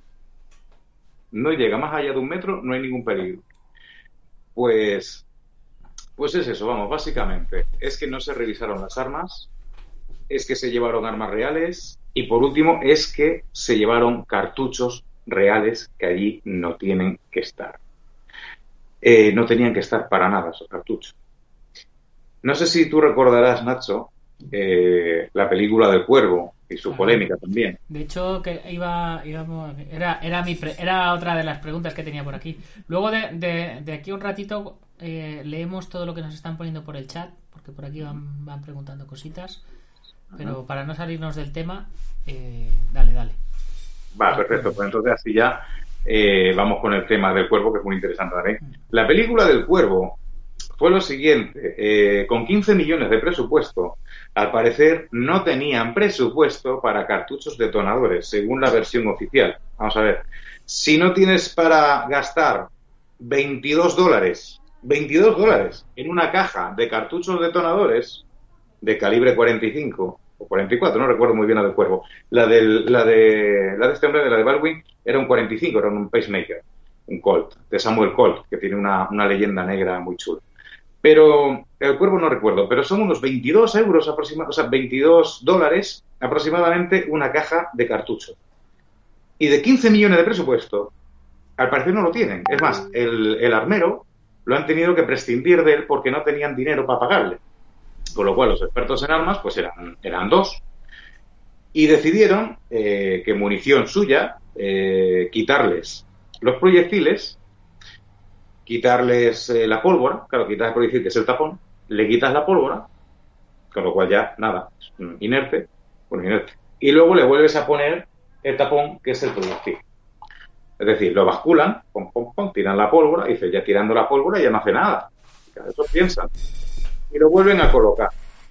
C: No llega más allá de un metro, no hay ningún peligro. Pues, pues es eso, vamos, básicamente. Es que no se revisaron las armas, es que se llevaron armas reales y, por último, es que se llevaron cartuchos reales que allí no tienen que estar. Eh, no tenían que estar para nada esos cartuchos. No sé si tú recordarás, Nacho, eh, la película del Cuervo y su polémica también.
A: De hecho, que iba, íbamos, era, era, mi pre, era otra de las preguntas que tenía por aquí. Luego de, de, de aquí un ratito eh, leemos todo lo que nos están poniendo por el chat, porque por aquí van, van preguntando cositas. Pero uh-huh. para no salirnos del tema, eh, dale, dale.
C: Va, perfecto. Pues entonces así ya eh, vamos con el tema del Cuervo, que es muy interesante también. La película del Cuervo fue lo siguiente, eh, con quince millones de presupuesto, al parecer no tenían presupuesto para cartuchos detonadores, según la versión oficial. Vamos a ver, si no tienes para gastar veintidós dólares, veintidós dólares en una caja de cartuchos detonadores de calibre cuarenta y cinco o cuarenta y cuatro, no recuerdo muy bien la del Cuervo, la, del, la, de, la de este hombre, de la de Baldwin, era un cuarenta y cinco, era un pacemaker, un Colt, de Samuel Colt, que tiene una, una leyenda negra muy chula. Pero el Cuervo no recuerdo, pero son unos veintidós euros aproximadamente, o sea, veintidós dólares aproximadamente una caja de cartucho. Y de quince millones de presupuesto, al parecer no lo tienen. Es más, el, el armero lo han tenido que prescindir de él porque no tenían dinero para pagarle. Con lo cual los expertos en armas pues eran, eran dos. Y decidieron eh, que munición suya eh, quitarles los proyectiles, quitarles eh, la pólvora, claro, quitas el proyectil que es el tapón, le quitas la pólvora, con lo cual ya, nada, es inerte, bueno, inerte, y luego le vuelves a poner el tapón que es el proyectil. Es decir, lo basculan, pom, pom, pom, tiran la pólvora, y dice, ya tirando la pólvora ya no hace nada. Eso piensan. Y lo vuelven a colocar.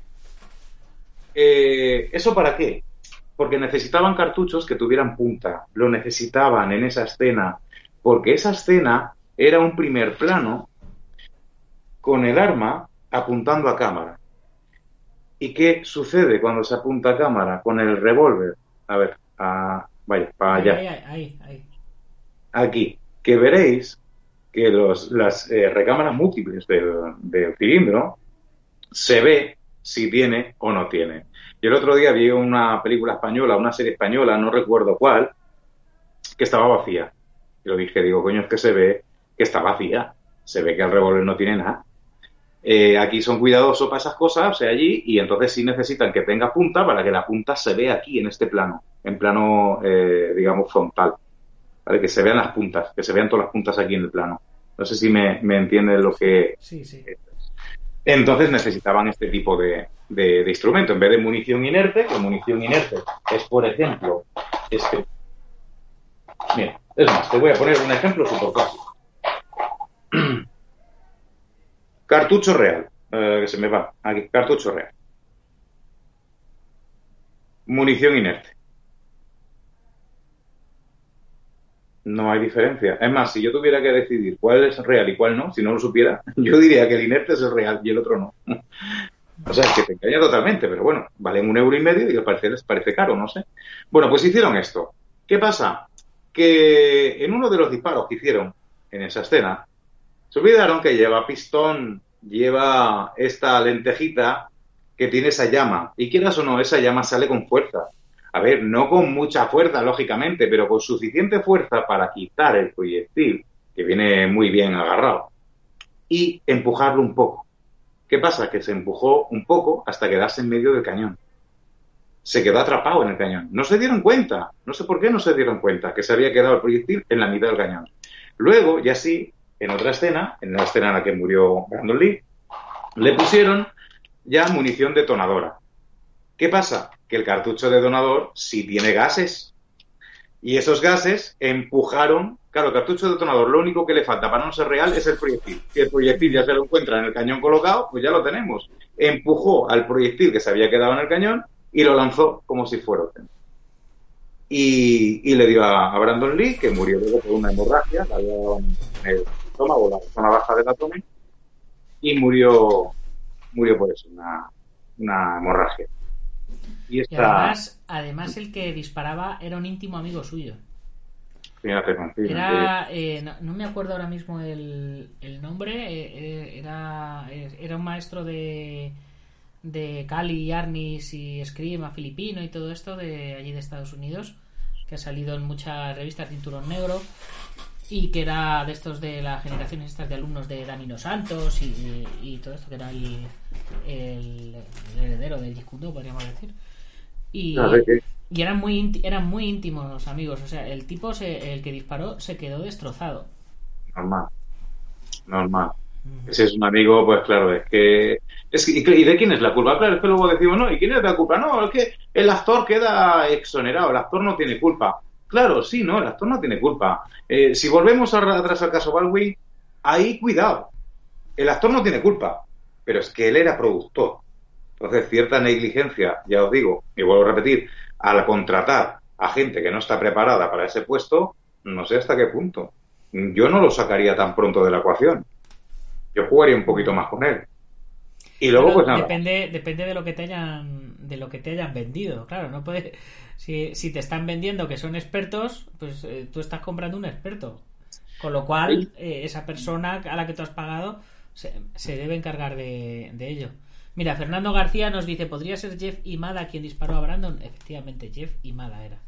C: Eh, ¿Eso para qué? Porque necesitaban cartuchos que tuvieran punta. Lo necesitaban en esa escena. Porque esa escena era un primer plano con el arma apuntando a cámara. ¿Y qué sucede cuando se apunta a cámara con el revólver? A ver, a, vaya, para allá.
A: Ahí, ahí, ahí, ahí.
C: Aquí, que veréis que los, las eh, recámaras múltiples del, del cilindro se ve si tiene o no tiene. Yo el otro día vi una película española, una serie española, no recuerdo cuál, que estaba vacía. Y lo dije, digo, coño, es que se ve que está vacía. Se ve que el revólver no tiene nada. Eh, aquí son cuidadosos para esas cosas, o sea, allí, y entonces sí necesitan que tenga punta para que la punta se vea aquí, en este plano, en plano, eh, digamos, frontal. ¿Vale? Que se vean las puntas, que se vean todas las puntas aquí en el plano. No sé si me, me entienden lo que...
A: Sí, sí.
C: Entonces necesitaban este tipo de, de, de instrumento. En vez de munición inerte, que munición inerte es, por ejemplo, este. Mira, es más, te voy a poner un ejemplo súper clásico. Cartucho real. Eh, que se me va. Aquí, cartucho real. Munición inerte. No hay diferencia. Es más, si yo tuviera que decidir cuál es real y cuál no, si no lo supiera, yo diría que el inerte es el real y el otro no. O sea, es que te engaña totalmente, pero bueno, valen un euro y medio y al parecer les parece caro, no sé. Bueno, pues hicieron esto. ¿Qué pasa? Que en uno de los disparos que hicieron en esa escena, se olvidaron que lleva pistón, lleva esta lentejita que tiene esa llama. Y quieras o no, esa llama sale con fuerza. A ver, no con mucha fuerza, lógicamente, pero con suficiente fuerza para quitar el proyectil, que viene muy bien agarrado, y empujarlo un poco. ¿Qué pasa? Que se empujó un poco hasta quedarse en medio del cañón. Se quedó atrapado en el cañón. No se dieron cuenta, no sé por qué no se dieron cuenta, que se había quedado el proyectil en la mitad del cañón. Luego, ya sí, en otra escena, en la escena en la que murió Brandon Lee, le pusieron ya munición detonadora. ¿Qué pasa? Que el cartucho de detonador sí tiene gases. Y esos gases empujaron... Claro, el cartucho de detonador, lo único que le falta para no ser real es el proyectil. Si el proyectil ya se lo encuentra en el cañón colocado, pues ya lo tenemos. Empujó al proyectil que se había quedado en el cañón y lo lanzó como si fuera otro. Y, y le dio a, a Brandon Lee, que murió luego por una hemorragia, la había dado en el estómago, la zona baja del abdomen, y murió, murió por eso, una, una hemorragia. Y, esta...
A: y además, además el que disparaba era un íntimo amigo suyo.
C: Fíjate, fíjate.
A: Era, eh, no, no me acuerdo ahora mismo el, el nombre, eh, era, era un maestro de, de Cali, Arnis y Escrima filipino y todo esto de allí de Estados Unidos, que ha salido en muchas revistas, Cinturón Negro, y que era de estos de la generación estas de alumnos de Danilo Santos y, y todo esto, que era el, el, el heredero de Jeet Kune Do, podríamos decir. Y,
C: no, que...
A: y eran muy eran muy íntimos amigos. O sea, el tipo, se, el que disparó, se quedó destrozado.
C: Normal. Normal. Mm. Ese es un amigo, pues claro, es que... Es que ¿y de quién es la culpa? Claro, es que luego decimos, no, ¿y quién es la culpa? No, es que el actor queda exonerado, el actor no tiene culpa. Claro, sí, no, el actor no tiene culpa. Eh, si volvemos atrás al caso Baldwin, ahí cuidado. El actor no tiene culpa, pero es que él era productor. Entonces, cierta negligencia, ya os digo, y vuelvo a repetir, al contratar a gente que no está preparada para ese puesto, no sé hasta qué punto. Yo no lo sacaría tan pronto de la ecuación. Yo jugaría un poquito más con él. Y luego,
A: Pero
C: pues nada.
A: Depende, depende de lo que te hayan, de lo que te hayan vendido. Claro, no puede. Si, si te están vendiendo que son expertos, pues eh, tú estás comprando un experto. Con lo cual, eh, esa persona a la que tú has pagado se, se debe encargar de, de ello. Mira, Fernando García nos dice, ¿podría ser Jeff Imada quien disparó a Brandon? Efectivamente, Jeff Imada era.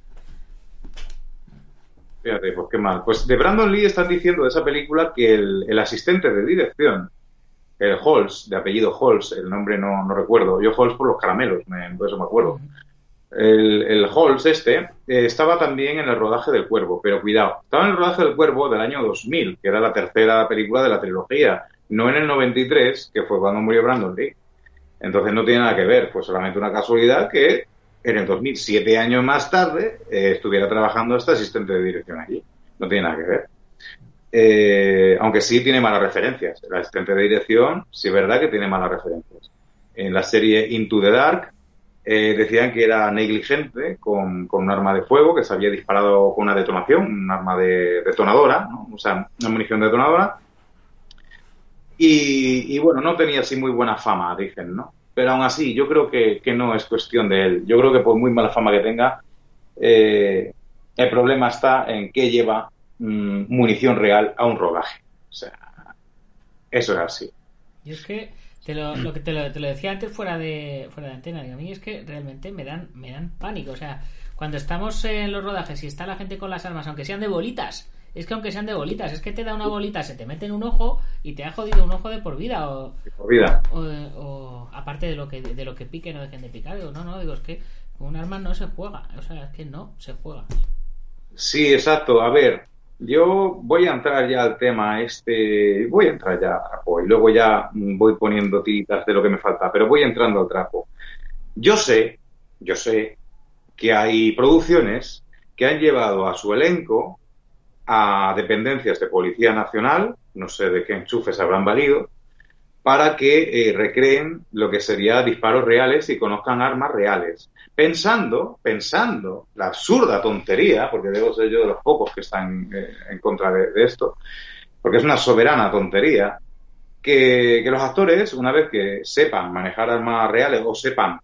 C: Fíjate, pues qué mal. Pues de Brandon Lee están diciendo de esa película que el, el asistente de dirección, el Halls, de apellido Halls, el nombre no, no recuerdo, yo Halls por los caramelos, me, por eso me acuerdo. Uh-huh. El, el Halls este, eh, estaba también en el rodaje del Cuervo, pero cuidado, estaba en el rodaje del Cuervo del año dos mil, que era la tercera película de la trilogía, no en el noventa y tres, que fue cuando murió Brandon Lee. Entonces no tiene nada que ver, fue solamente una casualidad que en el dos mil, siete años más tarde, eh, estuviera trabajando este asistente de dirección allí. No tiene nada que ver. Eh, aunque sí tiene malas referencias. El asistente de dirección, sí es verdad que tiene malas referencias. En la serie Into the Dark eh, decían que era negligente con, con un arma de fuego que se había disparado con una detonación, un arma de detonadora, ¿no? O sea, una munición detonadora. Y, y bueno, no tenía así muy buena fama, dicen, ¿no? Pero aún así, yo creo que, que no es cuestión de él. Yo creo que por muy mala fama que tenga, eh, el problema está en que lleva mmm, munición real a un rodaje. O sea, eso es así.
A: Y es que te lo, lo que te lo, te lo decía antes fuera de fuera de antena, digo, a mí es que realmente me dan me dan pánico. O sea, cuando estamos en los rodajes y está la gente con las armas, aunque sean de bolitas, es que aunque sean de bolitas, es que te da una bolita, se te mete en un ojo y te ha jodido un ojo de por vida. O,
C: de por vida.
A: O, o, o aparte de lo que de lo que pique, no dejen de picar. Digo, no, no, digo, es que con un arma no se juega. O sea, es que no se juega.
C: Sí, exacto. A ver, yo voy a entrar ya al tema este, voy a entrar ya al trapo y luego ya voy poniendo tiritas de lo que me falta, pero voy entrando al trapo. Yo sé, yo sé que hay producciones que han llevado a su elenco a dependencias de Policía Nacional, no sé de qué enchufes habrán valido, para que eh, recreen lo que sería disparos reales y conozcan armas reales. Pensando, pensando, la absurda tontería, porque debo ser yo de los pocos que están eh, en contra de, de esto, porque es una soberana tontería, que, que los actores, una vez que sepan manejar armas reales o sepan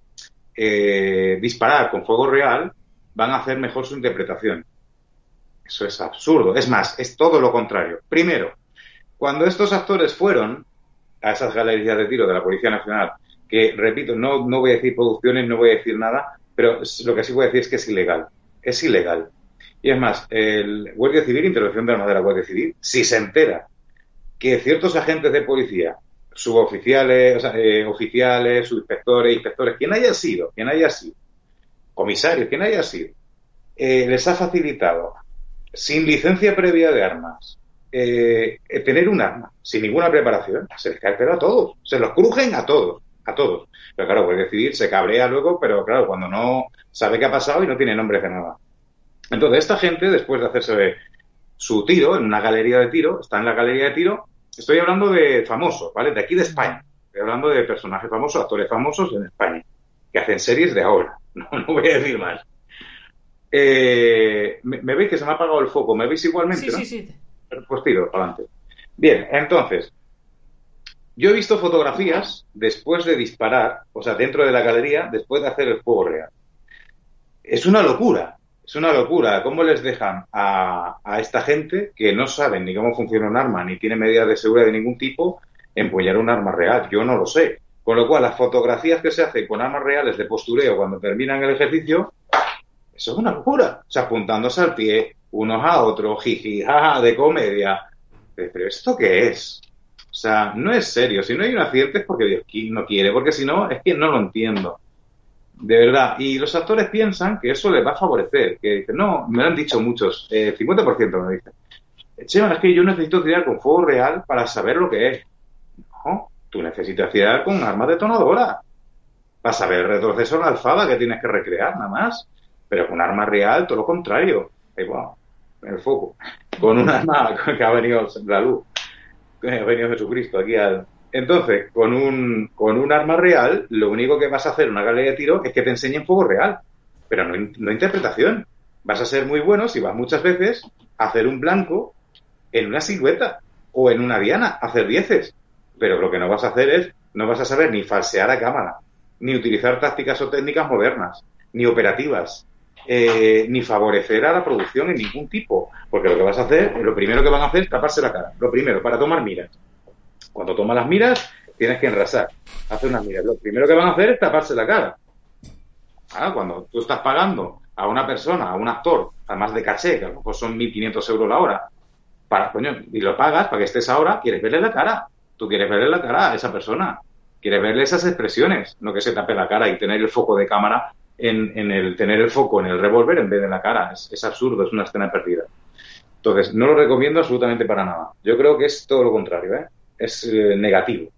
C: eh, disparar con fuego real, van a hacer mejor su interpretación. Eso es absurdo. Es más, es todo lo contrario. Primero, cuando estos actores fueron a esas galerías de tiro de la Policía Nacional, que, repito, no, no voy a decir producciones, no voy a decir nada, pero lo que sí voy a decir es que es ilegal. Es ilegal. Y es más, el Guardia Civil, Intervención de Armas de la Guardia Civil, si se entera que ciertos agentes de policía, suboficiales, o sea, eh, oficiales, subinspectores, inspectores, quien haya sido, quien haya sido, comisarios, quien haya sido, eh, les ha facilitado sin licencia previa de armas, eh, tener un arma, sin ninguna preparación, se les cae el pelo a todos, se los crujen a todos, a todos. Pero claro, Guardia Civil se cabrea luego, pero claro, cuando no sabe qué ha pasado y no tiene nombres de nada. Entonces, esta gente, después de hacerse su tiro en una galería de tiro, está en la galería de tiro, estoy hablando de famosos, ¿vale? De aquí de España. Estoy hablando de personajes famosos, actores famosos en España, que hacen series de ahora. No, no voy a decir más. Eh, me, me veis que se me ha apagado el foco, ¿me veis igualmente?
A: Sí,
C: ¿no?
A: sí, sí.
C: Pues tiro para adelante. Bien, entonces, yo he visto fotografías después de disparar, o sea, dentro de la galería, después de hacer el fuego real. Es una locura, es una locura. ¿Cómo les dejan a, a esta gente que no saben ni cómo funciona un arma, ni tiene medidas de seguridad de ningún tipo, empollar un arma real? Yo no lo sé. Con lo cual, las fotografías que se hacen con armas reales de postureo cuando terminan el ejercicio, eso es una locura. O sea, apuntándose al pie, unos a otros, jiji, jaja, de comedia. Pero ¿esto qué es? O sea, no es serio. Si no hay un acierto es porque Dios no quiere, porque si no, es que no lo entiendo. De verdad. Y los actores piensan que eso les va a favorecer. Que dicen, no, me lo han dicho muchos, el eh, cincuenta por ciento me dicen. Chema, es que yo necesito tirar con fuego real para saber lo que es. No, tú necesitas tirar con armas detonadoras. Para saber el retroceso en la alzada que tienes que recrear, nada más. Pero con arma real, todo lo contrario. Ahí va, en el foco. Con un arma que ha venido la luz. Que ha venido Jesucristo aquí al... Entonces, con un, con un arma real, lo único que vas a hacer en una galería de tiro es que te enseñen fuego real. Pero no, no interpretación. Vas a ser muy bueno si vas muchas veces a hacer un blanco en una silueta o en una diana, hacer dieces. Pero lo que no vas a hacer es, no vas a saber ni falsear a cámara, ni utilizar tácticas o técnicas modernas, ni operativas. Eh, ni favorecer a la producción en ningún tipo, porque lo que vas a hacer, lo primero que van a hacer es taparse la cara, lo primero, para tomar miras. Cuando tomas las miras, tienes que enrasar, hacer unas miras. Lo primero que van a hacer es taparse la cara. Ah, cuando tú estás pagando a una persona, a un actor, además de caché, que a lo mejor son mil quinientos euros la hora, para, coño, y lo pagas para que estés ahora, quieres verle la cara, tú quieres verle la cara a esa persona, quieres verle esas expresiones, no que se tape la cara y tener el foco de cámara en, en el tener el foco en el revólver en vez de en la cara. Es, es absurdo, es una escena perdida. Entonces, no lo recomiendo absolutamente para nada. Yo creo que es todo lo contrario, ¿eh? Es eh, negativo.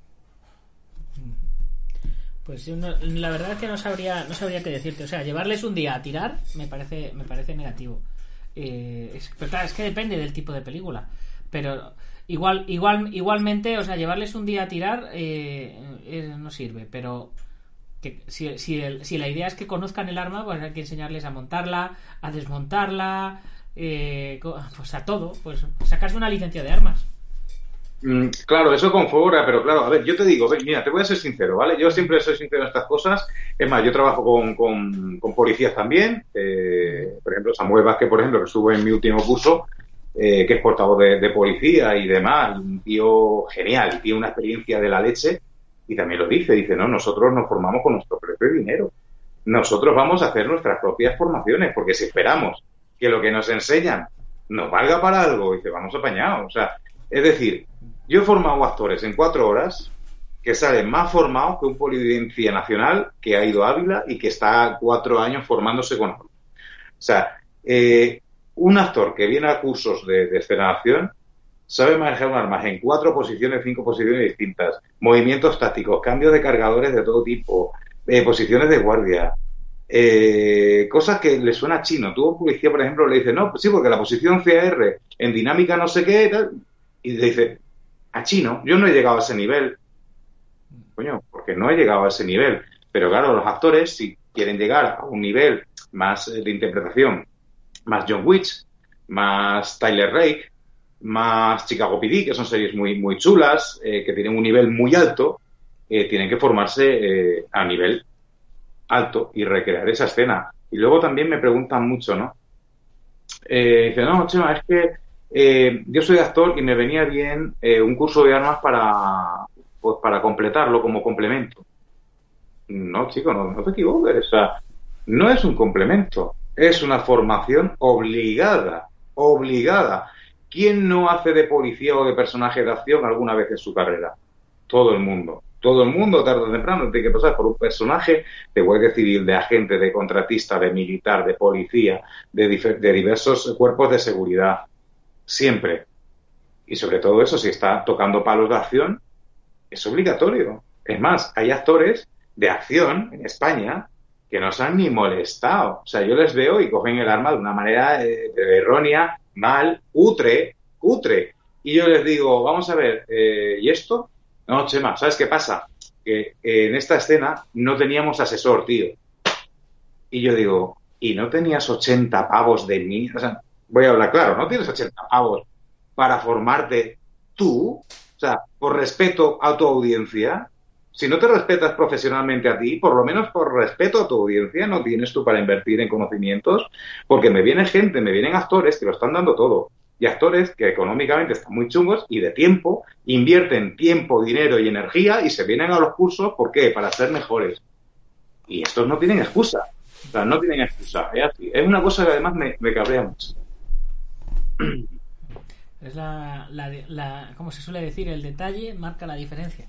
A: Pues yo no, la verdad es que no sabría no sabría qué decirte. O sea, llevarles un día a tirar me parece me parece negativo. Eh, es, pero claro, es que depende del tipo de película. Pero igual igual igualmente, o sea, llevarles un día a tirar eh, eh, no sirve. Pero que si, si, el, si la idea es que conozcan el arma, pues hay que enseñarles a montarla, a desmontarla, eh, pues a todo. Pues sacarse una licencia de armas.
C: Mm, claro, eso configura, pero claro, a ver, yo te digo, ve, mira, te voy a ser sincero, ¿vale? Yo siempre soy sincero en estas cosas. Es más, yo trabajo con, con, con policías también. Eh, por ejemplo, Samuel Vázquez, por ejemplo, que estuvo en mi último curso, eh, que es portavoz de, de policía y demás, un tío genial, tiene una experiencia de la leche, y también lo dice, dice, no, nosotros nos formamos con nuestro propio dinero. Nosotros vamos a hacer nuestras propias formaciones, porque si esperamos que lo que nos enseñan nos valga para algo, dice, vamos apañados. O sea, es decir, yo he formado actores en cuatro horas que salen más formados que un policía nacional que ha ido a Ávila y que está cuatro años formándose con otro. O sea, eh, un actor que viene a cursos de, de escenación sabe manejar un arma en cuatro posiciones, cinco posiciones distintas, movimientos tácticos, cambios de cargadores de todo tipo, eh, posiciones de guardia, eh, cosas que le suena chino. Tú, un policía, por ejemplo, le dice, no, pues sí, porque la posición C A R en dinámica no sé qué, tal, y le dice, a chino, yo no he llegado a ese nivel. Coño, porque no he llegado a ese nivel. Pero claro, los actores, si quieren llegar a un nivel más de interpretación, más John Wick, más Tyler Rake, más Chicago P D, que son series muy muy chulas, eh, que tienen un nivel muy alto, eh, tienen que formarse eh, a nivel alto y recrear esa escena. Y luego también me preguntan mucho, ¿no? Eh, dice, no, Chema, es que Eh, yo soy actor y me venía bien eh, un curso de armas para pues para completarlo como complemento. No, chico, no, no te equivoques. O sea, no es un complemento, es una formación obligada, obligada. ¿Quién no hace de policía o de personaje de acción alguna vez en su carrera? Todo el mundo. Todo el mundo, tarde o temprano, tiene que pasar por un personaje de guardia civil, de agente, de contratista, de militar, de policía, de, dif- de diversos cuerpos de seguridad. Siempre. Y sobre todo eso, si está tocando palos de acción, es obligatorio. Es más, hay actores de acción en España que no se han ni molestado. O sea, yo les veo y cogen el arma de una manera eh, errónea, mal, cutre, cutre. Y yo les digo, vamos a ver, eh, ¿y esto? No, Chema, ¿sabes qué pasa? Que eh, en esta escena no teníamos asesor, tío. Y yo digo, ¿y no tenías ochenta pavos de mí? O sea, voy a hablar claro, no tienes ochenta pavos para formarte tú, o sea, por respeto a tu audiencia. Si no te respetas profesionalmente a ti, por lo menos por respeto a tu audiencia, no tienes tú para invertir en conocimientos, porque me viene gente, me vienen actores que lo están dando todo, y actores que económicamente están muy chungos y de tiempo, invierten tiempo, dinero y energía y se vienen a los cursos, ¿por qué? Para ser mejores. Y estos no tienen excusa, o sea, no tienen excusa, es así. Es una cosa que además me, me cabrea mucho.
A: Es la, la, la, como se suele decir, el detalle marca la diferencia.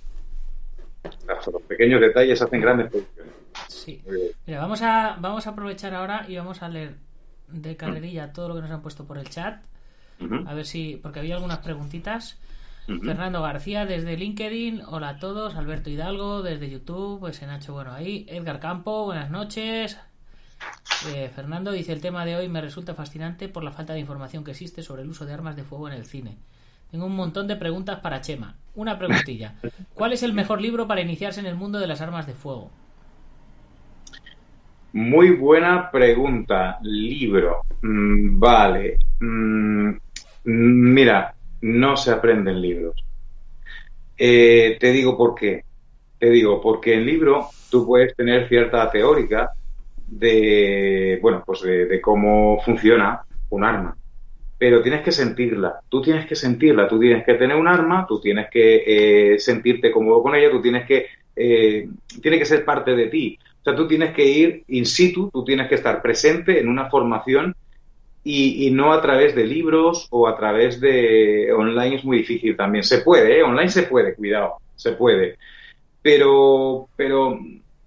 C: Los pequeños detalles hacen grandes producciones.
A: Sí. Mira, vamos a, vamos a aprovechar ahora y vamos a leer de carrerilla todo lo que nos han puesto por el chat. Uh-huh. A ver si, porque había algunas preguntitas. Uh-huh. Fernando García desde LinkedIn, hola a todos. Alberto Hidalgo desde YouTube, pues Nacho, bueno, ahí. Edgar Campo, buenas noches. Eh, Fernando dice, el tema de hoy me resulta fascinante por la falta de información que existe sobre el uso de armas de fuego en el cine. Tengo un montón de preguntas para Chema. Una preguntilla. ¿Cuál es el mejor libro para iniciarse en el mundo de las armas de fuego?
C: Muy buena pregunta. Libro. Mm, vale. Mm, mira, no se aprenden libros. Eh, te digo por qué. Te digo, porque en libro tú puedes tener cierta teórica de, bueno, pues de, de cómo funciona un arma. Pero tienes que sentirla, tú tienes que sentirla, tú tienes que tener un arma, tú tienes que eh, sentirte cómodo con ella, tú tienes que, eh, tiene que ser parte de ti. O sea, tú tienes que ir in situ, tú tienes que estar presente en una formación y, y no a través de libros o a través de online. Es muy difícil también. Se puede, ¿eh? Online se puede, cuidado, se puede. Pero, pero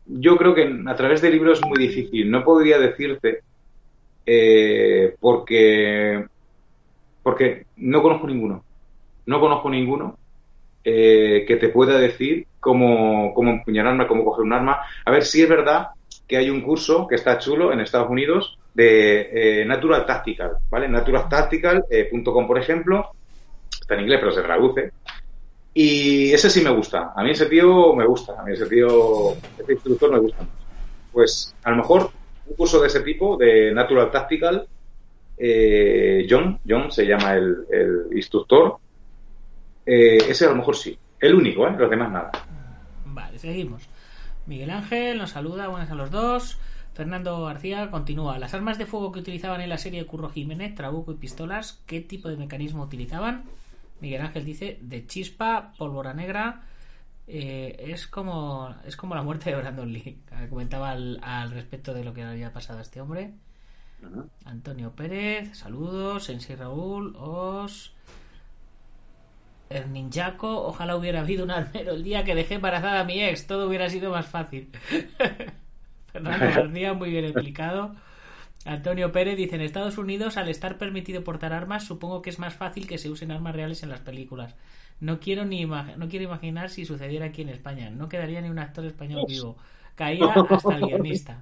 C: yo creo que a través de libros es muy difícil. No podría decirte eh, porque, porque no conozco ninguno. No conozco ninguno eh, que te pueda decir cómo, cómo empuñar arma, cómo coger un arma. A ver, sí es verdad que hay un curso que está chulo en Estados Unidos de eh, Natural Tactical, ¿vale? natural tactical punto com, por ejemplo. Está en inglés, pero se traduce. Y ese sí me gusta. A mí ese tío me gusta. A mí ese tío, ese instructor me gusta. Pues a lo mejor un curso de ese tipo, de Natural Tactical, eh, John, John se llama el, el instructor, eh, ese a lo mejor sí. El único, ¿eh? Los demás nada.
A: Vale, seguimos. Miguel Ángel nos saluda, buenas a los dos. Fernando García continúa. Las armas de fuego que utilizaban en la serie de Curro Jiménez, trabuco y pistolas, ¿qué tipo de mecanismo utilizaban? Miguel Ángel dice de chispa, pólvora negra. Eh, es como es como la muerte de Brandon Lee. Comentaba al, al respecto de lo que había pasado a este hombre. Uh-huh. Antonio Pérez, saludos. Sensei Raúl, Os. El ninjaco, ojalá hubiera habido un armero el día que dejé embarazada a mi ex, todo hubiera sido más fácil. Fernando García, muy bien explicado. Antonio Pérez dice, en Estados Unidos, al estar permitido portar armas, supongo que es más fácil que se usen armas reales en las películas. No quiero ni imag- no quiero imaginar si sucediera aquí en España. No quedaría ni un actor español vivo. Caía hasta el guionista.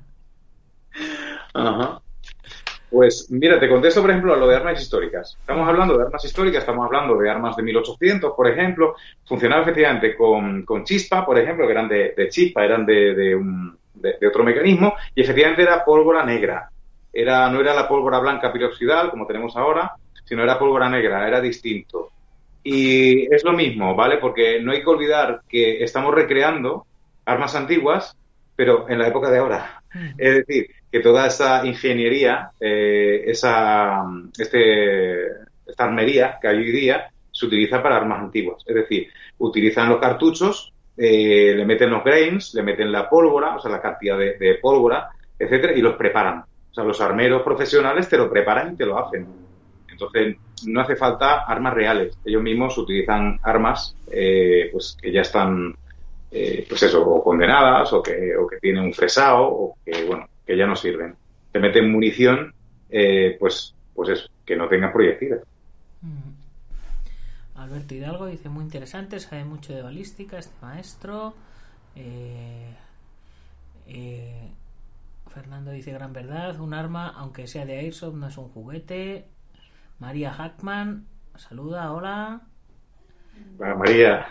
C: Ajá. Pues mira, te contesto, por ejemplo, a lo de armas históricas. Estamos hablando de armas históricas, estamos hablando de armas de mil ochocientos, por ejemplo. Funcionaba efectivamente con, con chispa, por ejemplo, que eran de, de chispa, eran de, de, un, de, de otro mecanismo, y efectivamente era pólvora negra. Era, no era la pólvora blanca piroxidal, como tenemos ahora, sino era pólvora negra, era distinto. Y es lo mismo, ¿vale? Porque no hay que olvidar que estamos recreando armas antiguas, pero en la época de ahora. Es decir, que toda esa ingeniería, eh, esa este, esta armería que hay hoy día, se utiliza para armas antiguas. Es decir, utilizan los cartuchos, eh, le meten los grains, le meten la pólvora, o sea, la cantidad de, de pólvora, etcétera, y los preparan. O sea, los armeros profesionales te lo preparan y te lo hacen. Entonces, no hace falta armas reales. Ellos mismos utilizan armas eh, pues que ya están, eh, pues eso, o condenadas, o que, o que tienen un fresado, o que, bueno, que ya no sirven. Te meten munición, eh, pues, pues eso, que no tenga proyectiles.
A: Mm. Alberto Hidalgo dice, muy interesante, sabe mucho de balística este maestro. Eh, eh, Fernando dice, gran verdad, un arma, aunque sea de Airsoft, no es un juguete. María Hackman, saluda, hola.
C: Bueno, María.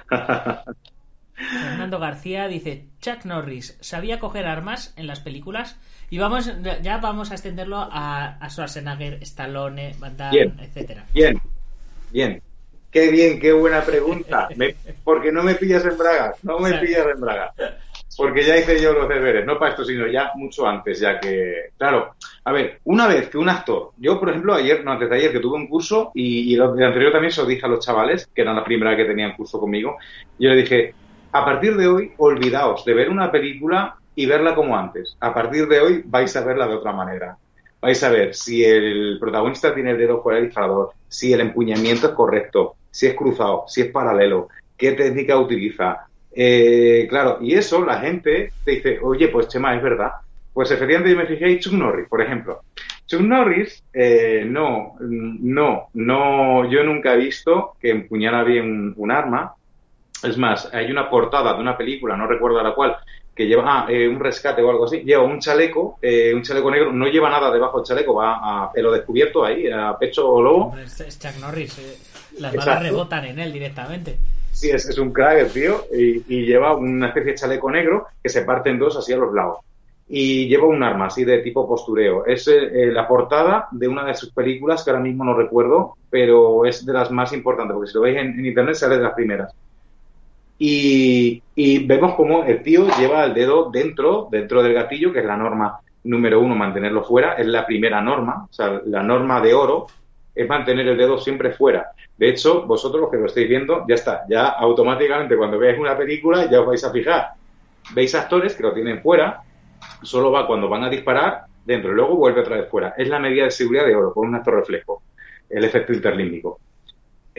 A: Fernando García dice, Chuck Norris sabía coger armas en las películas. Y vamos, ya vamos a extenderlo a, a Schwarzenegger, Stallone, Van Damme, etcétera.
C: Bien, bien. Qué bien, qué buena pregunta. Me, porque no me pillas en bragas, no me pillas en bragas. Porque ya hice yo los deberes, no para esto, sino ya mucho antes, ya que... Claro, a ver, una vez que un actor... Yo, por ejemplo, ayer, no, antes de ayer, que tuve un curso, y, y lo de anterior también se lo dije a los chavales, que eran la primera que tenían curso conmigo, yo le dije, a partir de hoy, olvidaos de ver una película y verla como antes. A partir de hoy vais a verla de otra manera. Vais a ver si el protagonista tiene el dedo fuera del disparador, si el empuñamiento es correcto, si es cruzado, si es paralelo, qué técnica utiliza. Eh, claro, y eso la gente te dice, oye, pues Chema, es verdad. Pues efectivamente yo me fijé en Chuck Norris, por ejemplo. Chuck Norris, eh, no, no, no, yo nunca he visto que empuñara bien un, un arma. Es más, hay una portada de una película, no recuerdo la cual, que lleva ah, eh, un rescate o algo así, lleva un chaleco, eh, un chaleco negro, no lleva nada debajo del chaleco, va a pelo descubierto ahí, a pecho lobo.
A: Hombre, es Chuck Norris, eh. Las balas Exacto. Rebotan en él directamente.
C: Sí, es, es un crack el tío, y, y lleva una especie de chaleco negro que se parte en dos así a los lados. Y lleva un arma así de tipo postureo. Es eh, la portada de una de sus películas que ahora mismo no recuerdo, pero es de las más importantes, porque si lo veis en, en internet sale de las primeras. Y, y vemos como el tío lleva el dedo dentro, dentro del gatillo, que es la norma número uno, mantenerlo fuera, es la primera norma, o sea, la norma de oro es mantener el dedo siempre fuera. De hecho, vosotros los que lo estáis viendo, ya está, ya automáticamente cuando veáis una película ya os vais a fijar. Veis actores que lo tienen fuera, solo va cuando van a disparar dentro y luego vuelve otra vez fuera. Es la medida de seguridad de oro, con un acto reflejo, el efecto interlímbico.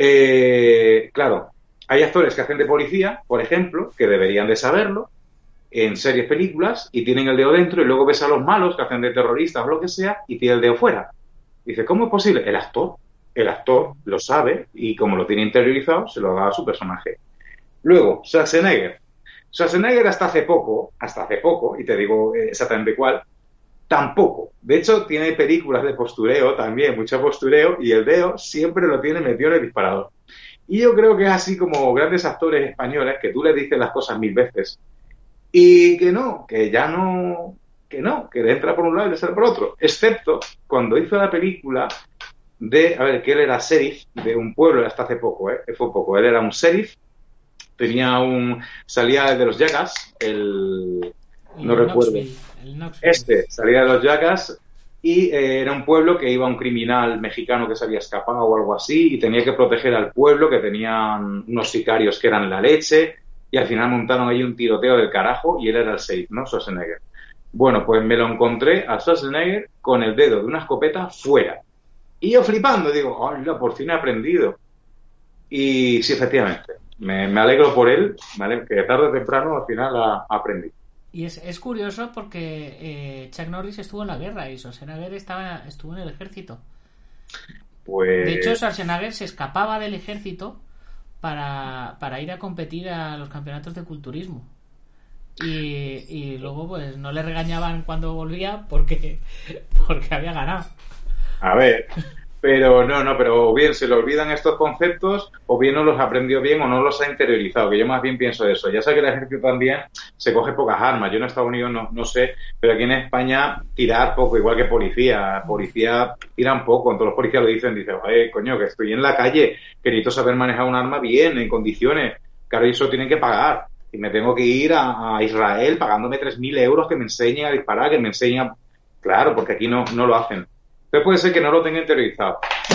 C: Eh, claro, hay actores que hacen de policía, por ejemplo, que deberían de saberlo, en series, películas, y tienen el dedo dentro, y luego ves a los malos que hacen de terroristas o lo que sea, y tiene el dedo fuera. Dice, ¿cómo es posible? El actor, el actor lo sabe, y como lo tiene interiorizado, se lo da a su personaje. Luego, Schwarzenegger. Schwarzenegger hasta hace poco, hasta hace poco, y te digo exactamente cuál, tampoco. De hecho, tiene películas de postureo también, mucho postureo, y el dedo siempre lo tiene metido en el disparador. Y yo creo que es así como grandes actores españoles que tú les dices las cosas mil veces y que no, que ya no, que no, que le entra por un lado y le sale por otro. Excepto cuando hizo la película de, a ver, que él era sheriff de un pueblo hasta hace poco, ¿eh? Fue poco. Él era un sheriff, tenía un, salía de los Jackass, el, no
A: el
C: recuerdo,
A: Knoxville, el Knoxville.
C: este, salía de los Jackass y eh, era un pueblo que iba un criminal mexicano que se había escapado o algo así y tenía que proteger al pueblo, que tenían unos sicarios que eran la leche y al final montaron ahí un tiroteo del carajo y él era el sheriff, ¿no? Schwarzenegger. Bueno, pues me lo encontré a Schwarzenegger con el dedo de una escopeta fuera. Y yo flipando, digo, ¡hola, por fin he aprendido! Y sí, efectivamente, me, me alegro por él, ¿vale? Que tarde o temprano al final ha, ha aprendido.
A: Y es, es curioso porque eh, Chuck Norris estuvo en la guerra y Schwarzenegger estaba, estuvo en el ejército.
C: Pues...
A: De hecho, Schwarzenegger se escapaba del ejército para, para ir a competir a los campeonatos de culturismo. Y, y luego pues no le regañaban cuando volvía porque, porque había ganado.
C: A ver, pero no, no, pero o bien se le olvidan estos conceptos o bien no los aprendió bien o no los ha interiorizado, que yo más bien pienso eso. Ya sé que el ejército también se coge pocas armas. Yo en Estados Unidos no, no sé, pero aquí en España tirar poco, igual que policía. Policía tiran poco, todos los policías lo dicen, dicen, oye, coño, que estoy en la calle, que necesito saber manejar un arma bien, en condiciones. Claro, eso tienen que pagar. Y me tengo que ir a, a Israel pagándome tres mil euros que me enseñen a disparar, que me enseñen a... Claro, porque aquí no, no lo hacen. Pero puede ser que no lo tenga interiorizado.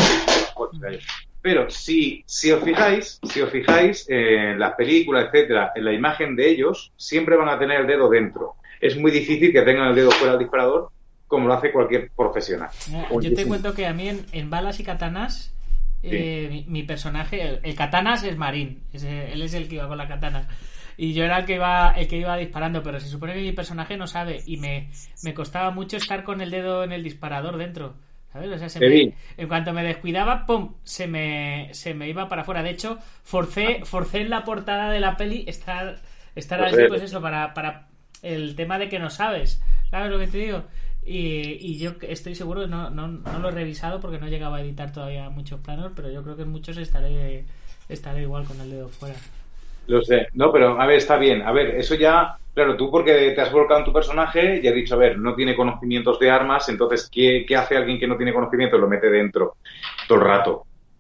C: Pero si, si os fijáis, si os fijáis en las películas, etcétera, en la imagen de ellos, siempre van a tener el dedo dentro. Es muy difícil que tengan el dedo fuera del disparador, como lo hace cualquier profesional.
A: Yo te cuento que a mí en, en Balas y Katanas, sí. eh, mi, mi personaje, el, el Katanas es Marín, es, él es el que iba con la katana. Y yo era el que iba el que iba disparando, pero se supone que mi personaje no sabe y me, me costaba mucho estar con el dedo en el disparador dentro, ¿sabes? O sea, se me, en cuanto me descuidaba, pum, se me se me iba para afuera. De hecho, forcé forcé en la portada de la peli estar estar así, pues eso, para para el tema de que no sabes, ¿sabes lo que te digo? Y, y yo estoy seguro, no, no no lo he revisado porque no llegaba a editar todavía muchos planos, pero yo creo que en muchos estaré estaré igual con el dedo fuera.
C: Lo sé, no, pero a ver, está bien. A ver, eso ya, claro, tú porque te has volcado en tu personaje y has dicho, a ver, no tiene conocimientos de armas, entonces, ¿qué, qué hace alguien que no tiene conocimiento? Lo mete dentro todo el rato.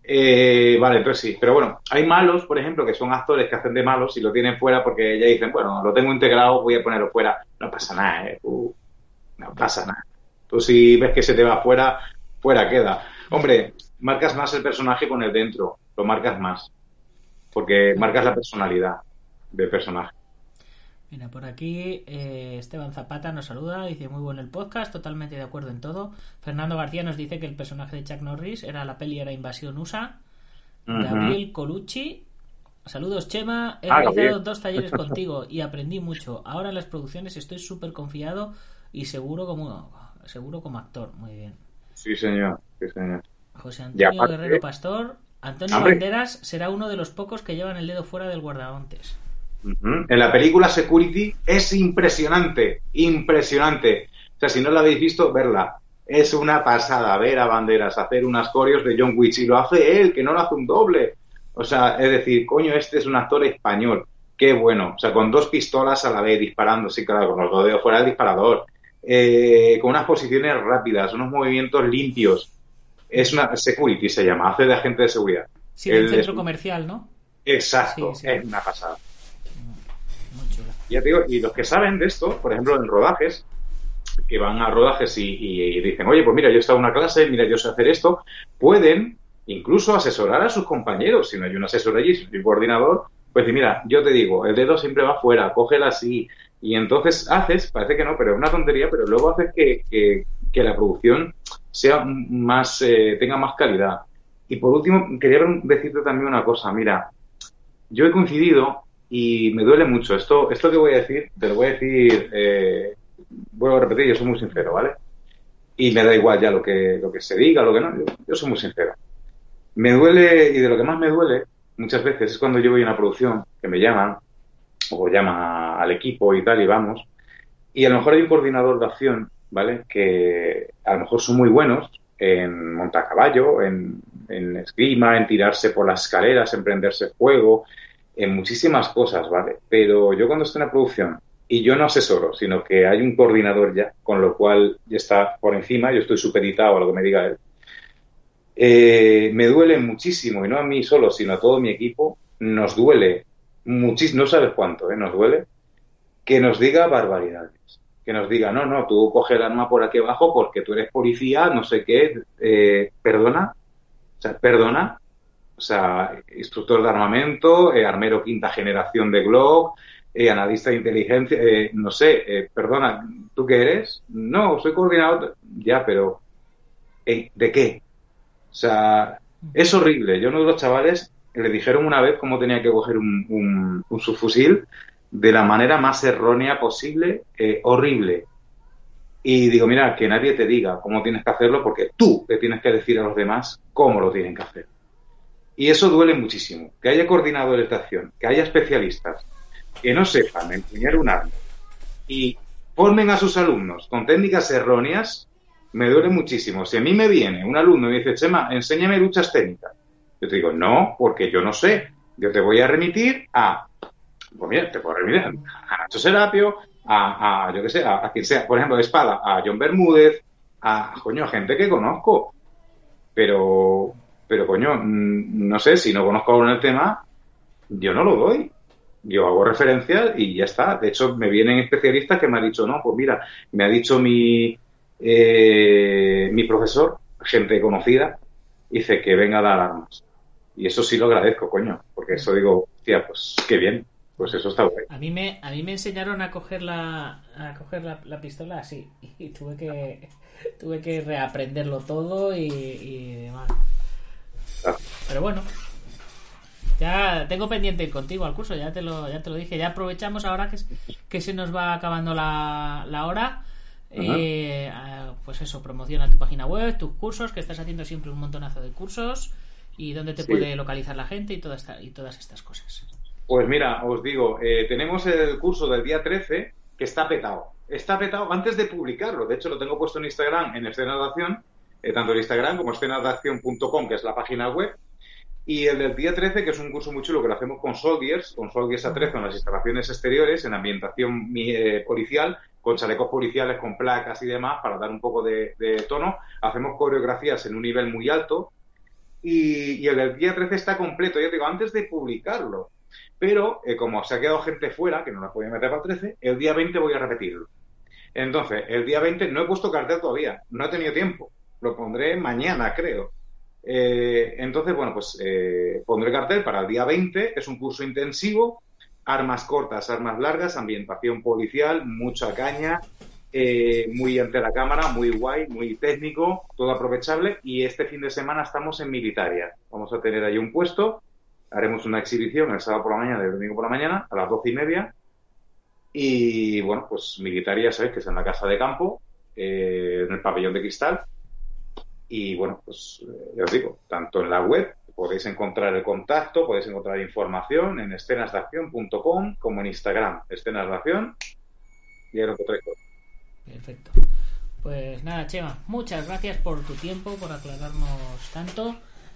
C: Eh, vale, entonces sí. Pero bueno, hay malos, por ejemplo, que son actores que hacen de malos y lo tienen fuera porque ya dicen, bueno, lo tengo integrado, voy a ponerlo fuera. No pasa nada, ¿eh? Uh, no pasa nada. Tú si ves que se te va fuera, fuera queda. Hombre, marcas más el personaje con el dentro, lo marcas más. Porque marcas la personalidad del personaje.
A: Mira, por aquí eh, Esteban Zapata nos saluda, dice muy bueno el podcast, totalmente de acuerdo en todo. Fernando García nos dice que el personaje de Chuck Norris era la peli era Invasión U S A. Uh-huh. Gabriel Colucci, saludos Chema, he ah, realizado Gabriel. dos talleres contigo y aprendí mucho. Ahora en las producciones estoy súper confiado y seguro como seguro como actor, muy bien.
C: Sí señor, sí señor.
A: José Antonio aparte, Guerrero Pastor. Antonio Hombre. Banderas será uno de los pocos que llevan el dedo fuera del guardamontes.
C: Uh-huh. En la película Security es impresionante, impresionante. O sea, si no la habéis visto, verla. Es una pasada ver a Banderas hacer unas coreos de John Wick y lo hace él, que no lo hace un doble. O sea, es decir, coño, este es un actor español. Qué bueno. O sea, con dos pistolas a la vez disparando, sí, claro, con los dos dedos fuera del disparador. Eh, con unas posiciones rápidas, unos movimientos limpios. Es una security, se llama, hace de agente de seguridad.
A: Sí, el centro es... comercial, ¿no?
C: Exacto, sí, sí. Es una pasada.
A: Muy chula.
C: Ya te digo, y los que saben de esto, por ejemplo, en rodajes, que van a rodajes y, y, y dicen, oye, pues mira, yo he estado en una clase, mira, yo sé hacer esto, pueden incluso asesorar a sus compañeros. Si no hay un asesor allí, si no hay un coordinador, pues mira, yo te digo, el dedo siempre va afuera, cógela así, y entonces haces, parece que no, pero es una tontería, pero luego haces que, que, que la producción sea más, eh, tenga más calidad. Y por último, quería decirte también una cosa. Mira, yo he coincidido y me duele mucho. Esto, esto que voy a decir, te lo voy a decir, eh, vuelvo a repetir, yo soy muy sincero, ¿vale? Y me da igual ya lo que, lo que se diga, lo que no, yo, yo soy muy sincero. Me duele, y de lo que más me duele, muchas veces, es cuando yo voy a una producción, que me llaman, o llaman al equipo y tal, y vamos, y a lo mejor hay un coordinador de acción, ¿vale? Que a lo mejor son muy buenos en montacaballo, en, en esgrima, en tirarse por las escaleras, en prenderse fuego, en muchísimas cosas, ¿vale? Pero yo cuando estoy en la producción y yo no asesoro, sino que hay un coordinador ya, con lo cual ya está por encima, yo estoy supeditado a lo que me diga él, eh, me duele muchísimo, y no a mí solo, sino a todo mi equipo, nos duele muchísimo, no sabes cuánto, ¿eh? Nos duele que nos diga barbaridades. Que nos diga, no, no, tú coge el arma por aquí abajo porque tú eres policía, no sé qué, eh, perdona, o sea, perdona, o sea, instructor de armamento, eh, armero quinta generación de Glock, eh, analista de inteligencia, eh, no sé, eh, perdona, ¿tú qué eres? No, soy coordinador, ya, pero eh, ¿de qué? O sea, es horrible. Yo, uno de los chavales, le dijeron una vez cómo tenía que coger un, un, un subfusil de la manera más errónea posible, eh, horrible. Y digo, mira, que nadie te diga cómo tienes que hacerlo porque tú le tienes que decir a los demás cómo lo tienen que hacer. Y eso duele muchísimo. Que haya coordinadores de acción, que haya especialistas que no sepan empuñar un arma y formen a sus alumnos con técnicas erróneas, me duele muchísimo. Si a mí me viene un alumno y me dice, Chema, enséñame luchas técnicas, yo te digo, no, porque yo no sé. Yo te voy a remitir a, pues mira, te puedo remitir a Nacho Serapio, a, a yo qué sé, a, a quien sea, por ejemplo, de espada, a John Bermúdez, a, coño, a gente que conozco. Pero, pero coño, no sé, si no conozco algo en el tema, yo no lo doy. Yo hago referencias y ya está. De hecho, me vienen especialistas que me han dicho, no, pues mira, me ha dicho mi, eh, mi profesor, gente conocida, dice que venga a dar armas. Y eso sí lo agradezco, coño, porque eso digo, tía, pues qué bien, pues eso está guay.
A: A mí me, a mí me enseñaron a coger la, a coger la, la pistola así y tuve que, tuve que reaprenderlo todo y, y demás.
C: Ah.
A: Pero bueno, ya tengo pendiente ir contigo al curso, ya te lo, ya te lo dije. Ya aprovechamos ahora que, que se nos va acabando la, la hora. Eh, pues eso, promociona tu página web, tus cursos, que estás haciendo siempre un montonazo de cursos, y dónde te sí. puede localizar la gente y, toda esta, y todas estas cosas.
C: Pues mira, os digo, eh, tenemos el curso del día trece que está petado. Está petado antes de publicarlo. De hecho, lo tengo puesto en Instagram, en Escenas de Acción, eh, tanto en Instagram como escenas de acción punto com, que es la página web. Y el del día trece, que es un curso muy chulo que lo hacemos con Soldiers, con Soldiers Atrezo en las instalaciones exteriores, en ambientación eh, policial, con chalecos policiales, con placas y demás, para dar un poco de, de tono. Hacemos coreografías en un nivel muy alto. Y, y el del día trece está completo, ya te digo, antes de publicarlo. Pero, eh, como se ha quedado gente fuera, que no la podía meter para el trece, el día veinte voy a repetirlo. Entonces, el día veinte no he puesto cartel todavía, no he tenido tiempo. Lo pondré mañana, creo. Eh, entonces, bueno, pues eh, pondré cartel para el día veinte. Es un curso intensivo, armas cortas, armas largas, ambientación policial, mucha caña, eh, muy ante la cámara, muy guay, muy técnico, todo aprovechable. Y este fin de semana estamos en Militaria. Vamos a tener ahí un puesto. Haremos una exhibición el sábado por la mañana y el domingo por la mañana a las doce y media. Y bueno, pues Militaria, sabéis que es en la casa de campo, eh, en el pabellón de cristal. Y bueno, pues eh, ya os digo, tanto en la web podéis encontrar el contacto, podéis encontrar información en escenas de acción punto com, como en Instagram, Escenas de Acción, y ahí lo encontréis todo.
A: Perfecto. Pues nada, Chema, muchas gracias por tu tiempo, por aclararnos tanto.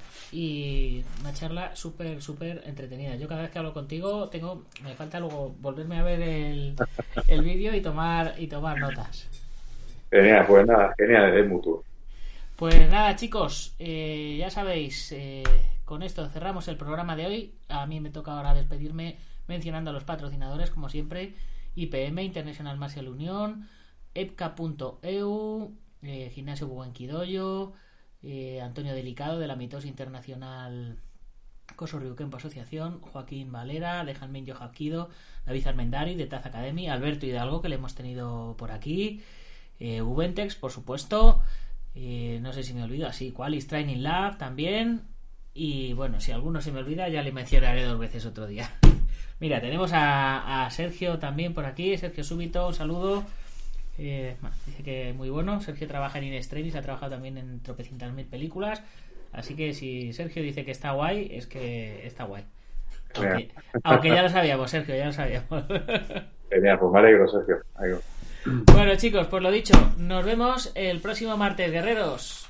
A: Y una charla súper, súper entretenida. Yo cada vez que hablo contigo tengo, me falta luego volverme a ver el, el vídeo y tomar y tomar notas.
C: Genial, pues nada, genial, es mutuo.
A: Pues nada, chicos, eh, ya sabéis, eh, con esto cerramos el programa de hoy. A mí me toca ahora despedirme mencionando a los patrocinadores, como siempre: I P M, International Martial Union, epca punto e u, eh, Gimnasio Buenquidoyo, Eh, Antonio Delicado de la Mitosis Internacional Koso Ryukenpo Asociación, Joaquín Valera de Hanmen Yo Hapkido, David Armendari de Taz Academy, Alberto Hidalgo, que le hemos tenido por aquí, eh, Ubentex, por supuesto, eh, no sé si me olvido, así, Qualis Training Lab también, y bueno, si alguno se me olvida ya le mencionaré dos veces otro día. Mira, tenemos a, a Sergio también por aquí. Sergio Súbito, un saludo. Eh, dice que muy bueno. Sergio trabaja en Inextremis, ha trabajado también en tropecientas mil películas. Así que si Sergio dice que está guay, es que está guay. Aunque, aunque ya lo sabíamos, Sergio, ya lo sabíamos.
C: Genial, pues me alegro, Sergio. Alegro.
A: Bueno, chicos, pues lo dicho, nos vemos el próximo martes, guerreros.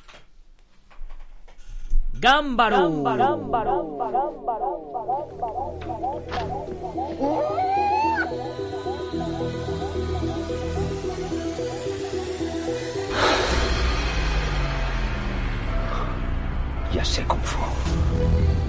A: ¡Gámbaro!
D: Ya sé Kung Fu.